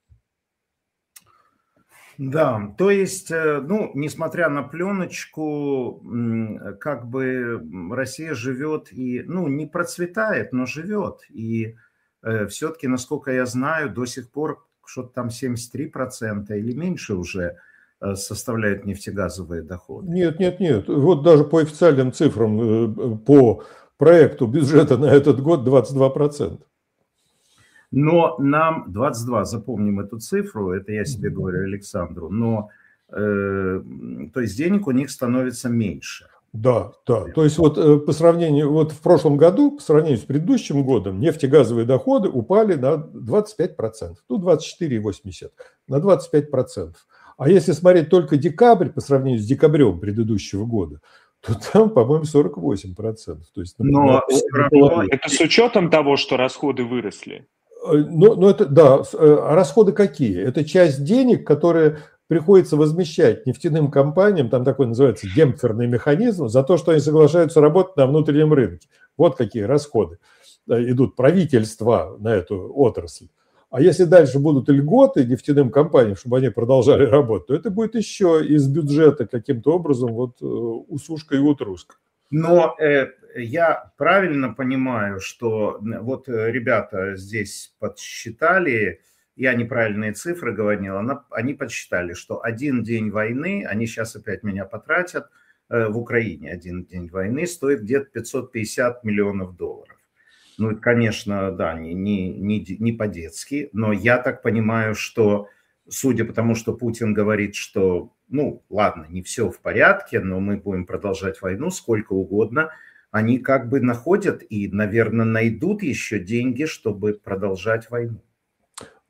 Да, то есть, ну, несмотря на пленочку, как бы Россия живет и, ну, не процветает, но живет. И э, все-таки, насколько я знаю, до сих пор что-то там семьдесят три процента или меньше уже составляют нефтегазовые доходы. Нет, нет, нет. Вот даже по официальным цифрам, по проекту бюджета на этот год двадцать два процента. Но нам двадцать два, запомним эту цифру, это я себе говорю Александру, но э, то есть денег у них становится меньше. Да, да. То есть вот по сравнению, вот в прошлом году, по сравнению с предыдущим годом, нефтегазовые доходы упали на двадцать пять процентов, ну двадцать четыре целых восемьдесят сотых, на двадцать пять процентов. А если смотреть только декабрь по сравнению с декабрем предыдущего года, то там, по-моему, сорок восемь процентов. То есть, но равно... Это с учетом того, что расходы выросли? Ну, ну это, да, а расходы какие? Это часть денег, которые приходится возмещать нефтяным компаниям, там такой называется демпферный механизм, за то, что они соглашаются работать на внутреннем рынке. Вот какие расходы идут правительства на эту отрасль. А если дальше будут льготы нефтяным компаниям, чтобы они продолжали работать, то это будет еще из бюджета каким-то образом вот усушка и утруска. Но э, я правильно понимаю, что вот ребята здесь подсчитали, я неправильные цифры говорил, она, они подсчитали, что один день войны, они сейчас опять меня потратят, э, в Украине один день войны стоит где-то пятьсот пятьдесят миллионов долларов. Ну, это, конечно, да, не, не, не, не по-детски, но я так понимаю, что, судя по тому, что Путин говорит, что, ну, ладно, не все в порядке, но мы будем продолжать войну сколько угодно, они как бы находят и, наверное, найдут еще деньги, чтобы продолжать войну.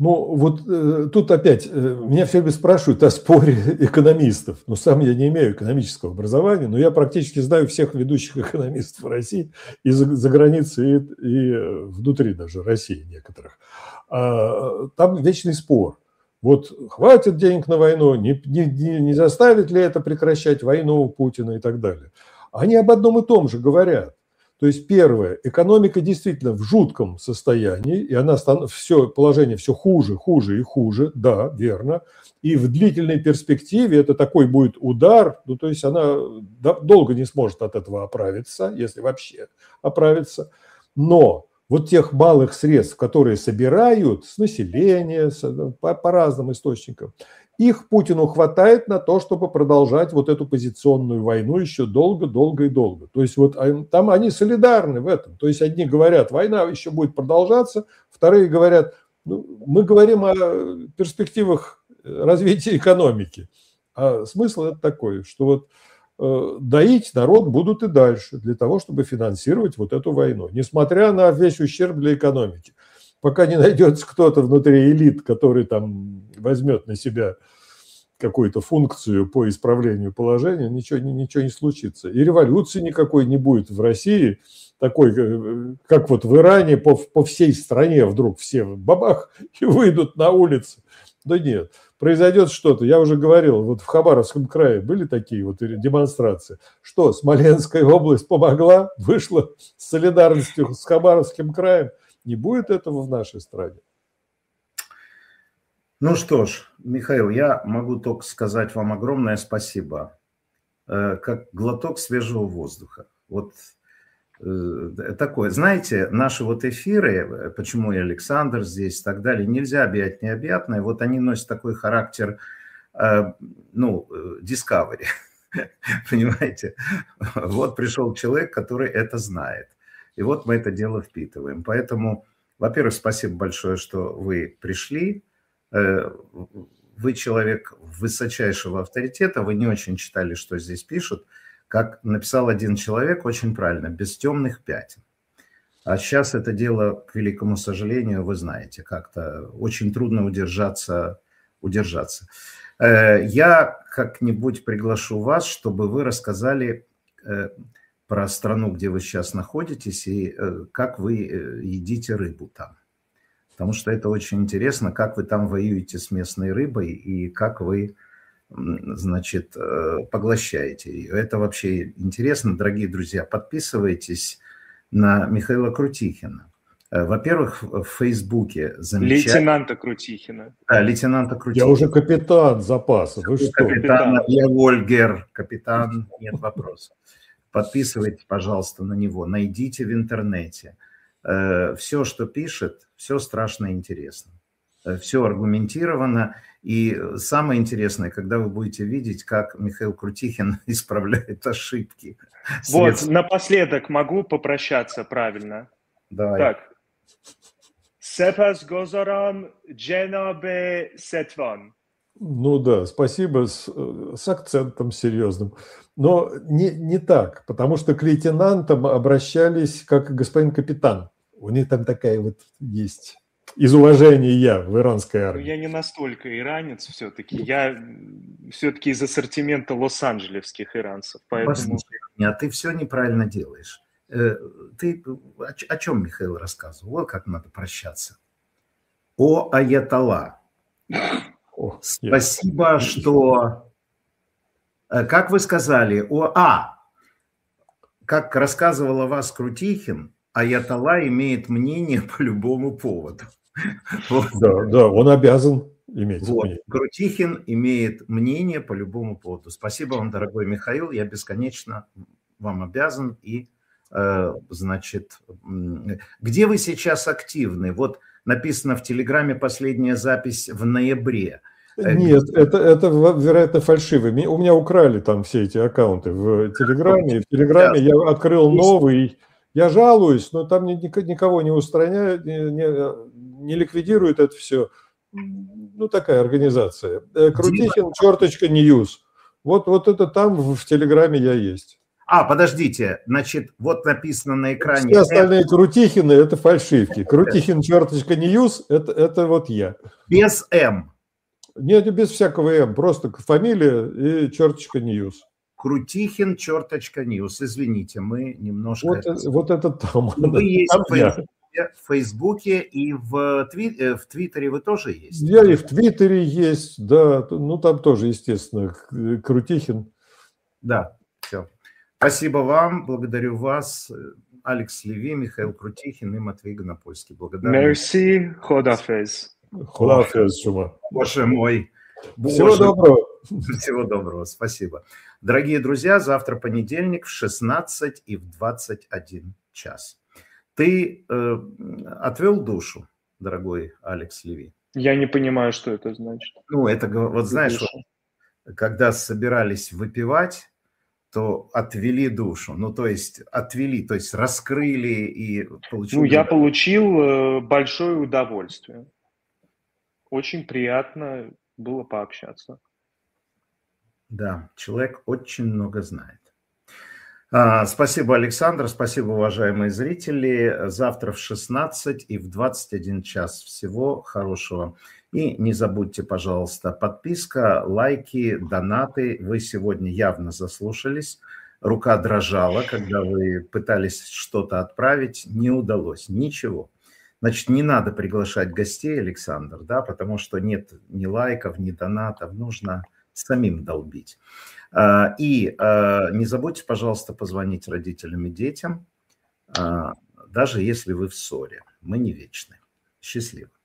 Ну, вот э, тут опять, э, меня все время спрашивают о споре экономистов. Ну, сам я не имею экономического образования, но я практически знаю всех ведущих экономистов России и за, за границей, и, и внутри даже России некоторых. А, там вечный спор. Вот хватит денег на войну, не, не, не заставит ли это прекращать войну Путина и так далее. Они об одном и том же говорят. То есть, первое, экономика действительно в жутком состоянии, и она все, положение все хуже, хуже и хуже, да, верно. И в длительной перспективе это такой будет удар, ну, то есть она долго не сможет от этого оправиться, если вообще оправиться. Но вот тех малых средств, которые собирают с населения, по, по разным источникам, их Путину хватает на то, чтобы продолжать вот эту позиционную войну еще долго, долго и долго. То есть вот там они солидарны в этом. То есть одни говорят, война еще будет продолжаться, вторые говорят, ну, мы говорим о перспективах развития экономики. А смысл это такой, что вот э, доить народ будут и дальше для того, чтобы финансировать вот эту войну, несмотря на весь ущерб для экономики. Пока не найдется кто-то внутри элит, который там возьмет на себя какую-то функцию по исправлению положения, ничего, ничего не случится. И революции никакой не будет в России, такой, как вот в Иране, по, по всей стране вдруг все бабах и выйдут на улицы. Да нет, произойдет что-то. Я уже говорил, вот в Хабаровском крае были такие вот демонстрации. Что, Смоленская область помогла, вышла с солидарностью с Хабаровским краем? Не будет этого в нашей стране. Ну что ж, Михаил, я могу только сказать вам огромное спасибо. Как глоток свежего воздуха. Вот такое. Знаете, наши вот эфиры, почему и Александр здесь и так далее, нельзя объять необъятное. Вот они носят такой характер, ну, discovery. Понимаете? Вот пришел человек, который это знает. И вот мы это дело впитываем. Поэтому, во-первых, спасибо большое, что вы пришли. Вы человек высочайшего авторитета, вы не очень читали, что здесь пишут. Как написал один человек, очень правильно, без темных пятен. А сейчас это дело, к великому сожалению, вы знаете, как-то очень трудно удержаться. удержаться. Я как-нибудь приглашу вас, чтобы вы рассказали про страну, где вы сейчас находитесь, и как вы едите рыбу там. Потому что это очень интересно, как вы там воюете с местной рыбой и как вы, значит, поглощаете ее. Это вообще интересно, дорогие друзья. Подписывайтесь на Михаила Крутихина. Во-первых, в Фейсбуке замечательно. Лейтенанта Крутихина. Да, лейтенанта Крутихина. Я уже капитан запаса. Вы что? Капитан, я Вольгер, капитан, нет вопросов. Подписывайтесь, пожалуйста, на него. Найдите в интернете. Все, что пишет, все страшно интересно. Все аргументировано. И самое интересное, когда вы будете видеть, как Михаил Крутихин исправляет ошибки. Вот, След... напоследок могу попрощаться правильно? Давай. Так. Сепас Гозаран Дженабе Сетван. Ну да, спасибо, с, с акцентом серьезным. Но не, не так, потому что к лейтенантам обращались как господин капитан. У них там такая вот есть из уважения я в иранской армии. Ну, я не настолько иранец все-таки. Я все-таки из ассортимента лос-анджелесских иранцев. Поэтому... А ты все неправильно делаешь. Ты о чем Михаил рассказывал? Вот как надо прощаться. О аятолла. О, спасибо, yes. что... Как вы сказали? О, а, как рассказывал о вас Крутихин, аятолла имеет мнение по любому поводу. Вот. Да, да, он обязан иметь вот. мнение. Крутихин имеет мнение по любому поводу. Спасибо вам, дорогой Михаил. Я бесконечно вам обязан. И, э, значит, где вы сейчас активны? Вот написано в Телеграме последняя запись в ноябре. Нет, это, это, вероятно, фальшивый. У меня украли там все эти аккаунты в Телеграме. В Телеграме я открыл новый. Я жалуюсь, но там никого не устраняют, не, не, не ликвидируют это все. Ну, такая организация. Крутихин, черточка, ньюс. Вот, вот это там в Телеграме я есть. А, подождите, значит, вот написано на экране... Все остальные Крутихины – это фальшивки. Крутихин, черточка, Ньюс – это, это вот я. Без М. Нет, без всякого М, просто фамилия и черточка Ньюс. Крутихин, черточка, Ньюс. Извините, мы немножко... Вот, это, вот это там. Вы есть там в Фейсбуке, в Фейсбуке и в, тви... в Твиттере вы тоже есть? Я и в Твиттере есть, да. Ну, там тоже, естественно, Крутихин. Да, все. Спасибо вам, благодарю вас. Алекс Леви, Михаил Крутихин и Матвей Гонопольский. Благодарю. Мерси, ходафез. Ходафез, чума. Боже мой. Всего Боже. доброго. Всего доброго, спасибо. Дорогие друзья, завтра понедельник в шестнадцать и в двадцать один час. Ты э, отвел душу, дорогой Алекс Леви? Я не понимаю, что это значит. Ну, это, вот знаешь, вот, когда собирались выпивать, то отвели душу. Ну, то есть отвели, то есть раскрыли и получили... Ну, я получил большое удовольствие. Очень приятно было пообщаться. Да, человек очень много знает. А, спасибо, Александр, спасибо, уважаемые зрители. Завтра в шестнадцать и в двадцать один час. Всего хорошего. И не забудьте, пожалуйста, подписка, лайки, донаты. Вы сегодня явно заслушались. Рука дрожала, когда вы пытались что-то отправить. Не удалось ничего. Значит, не надо приглашать гостей, Александр, да, потому что нет ни лайков, ни донатов. Нужно самим долбить. И не забудьте, пожалуйста, позвонить родителям и детям, даже если вы в ссоре. Мы не вечны. Счастливо.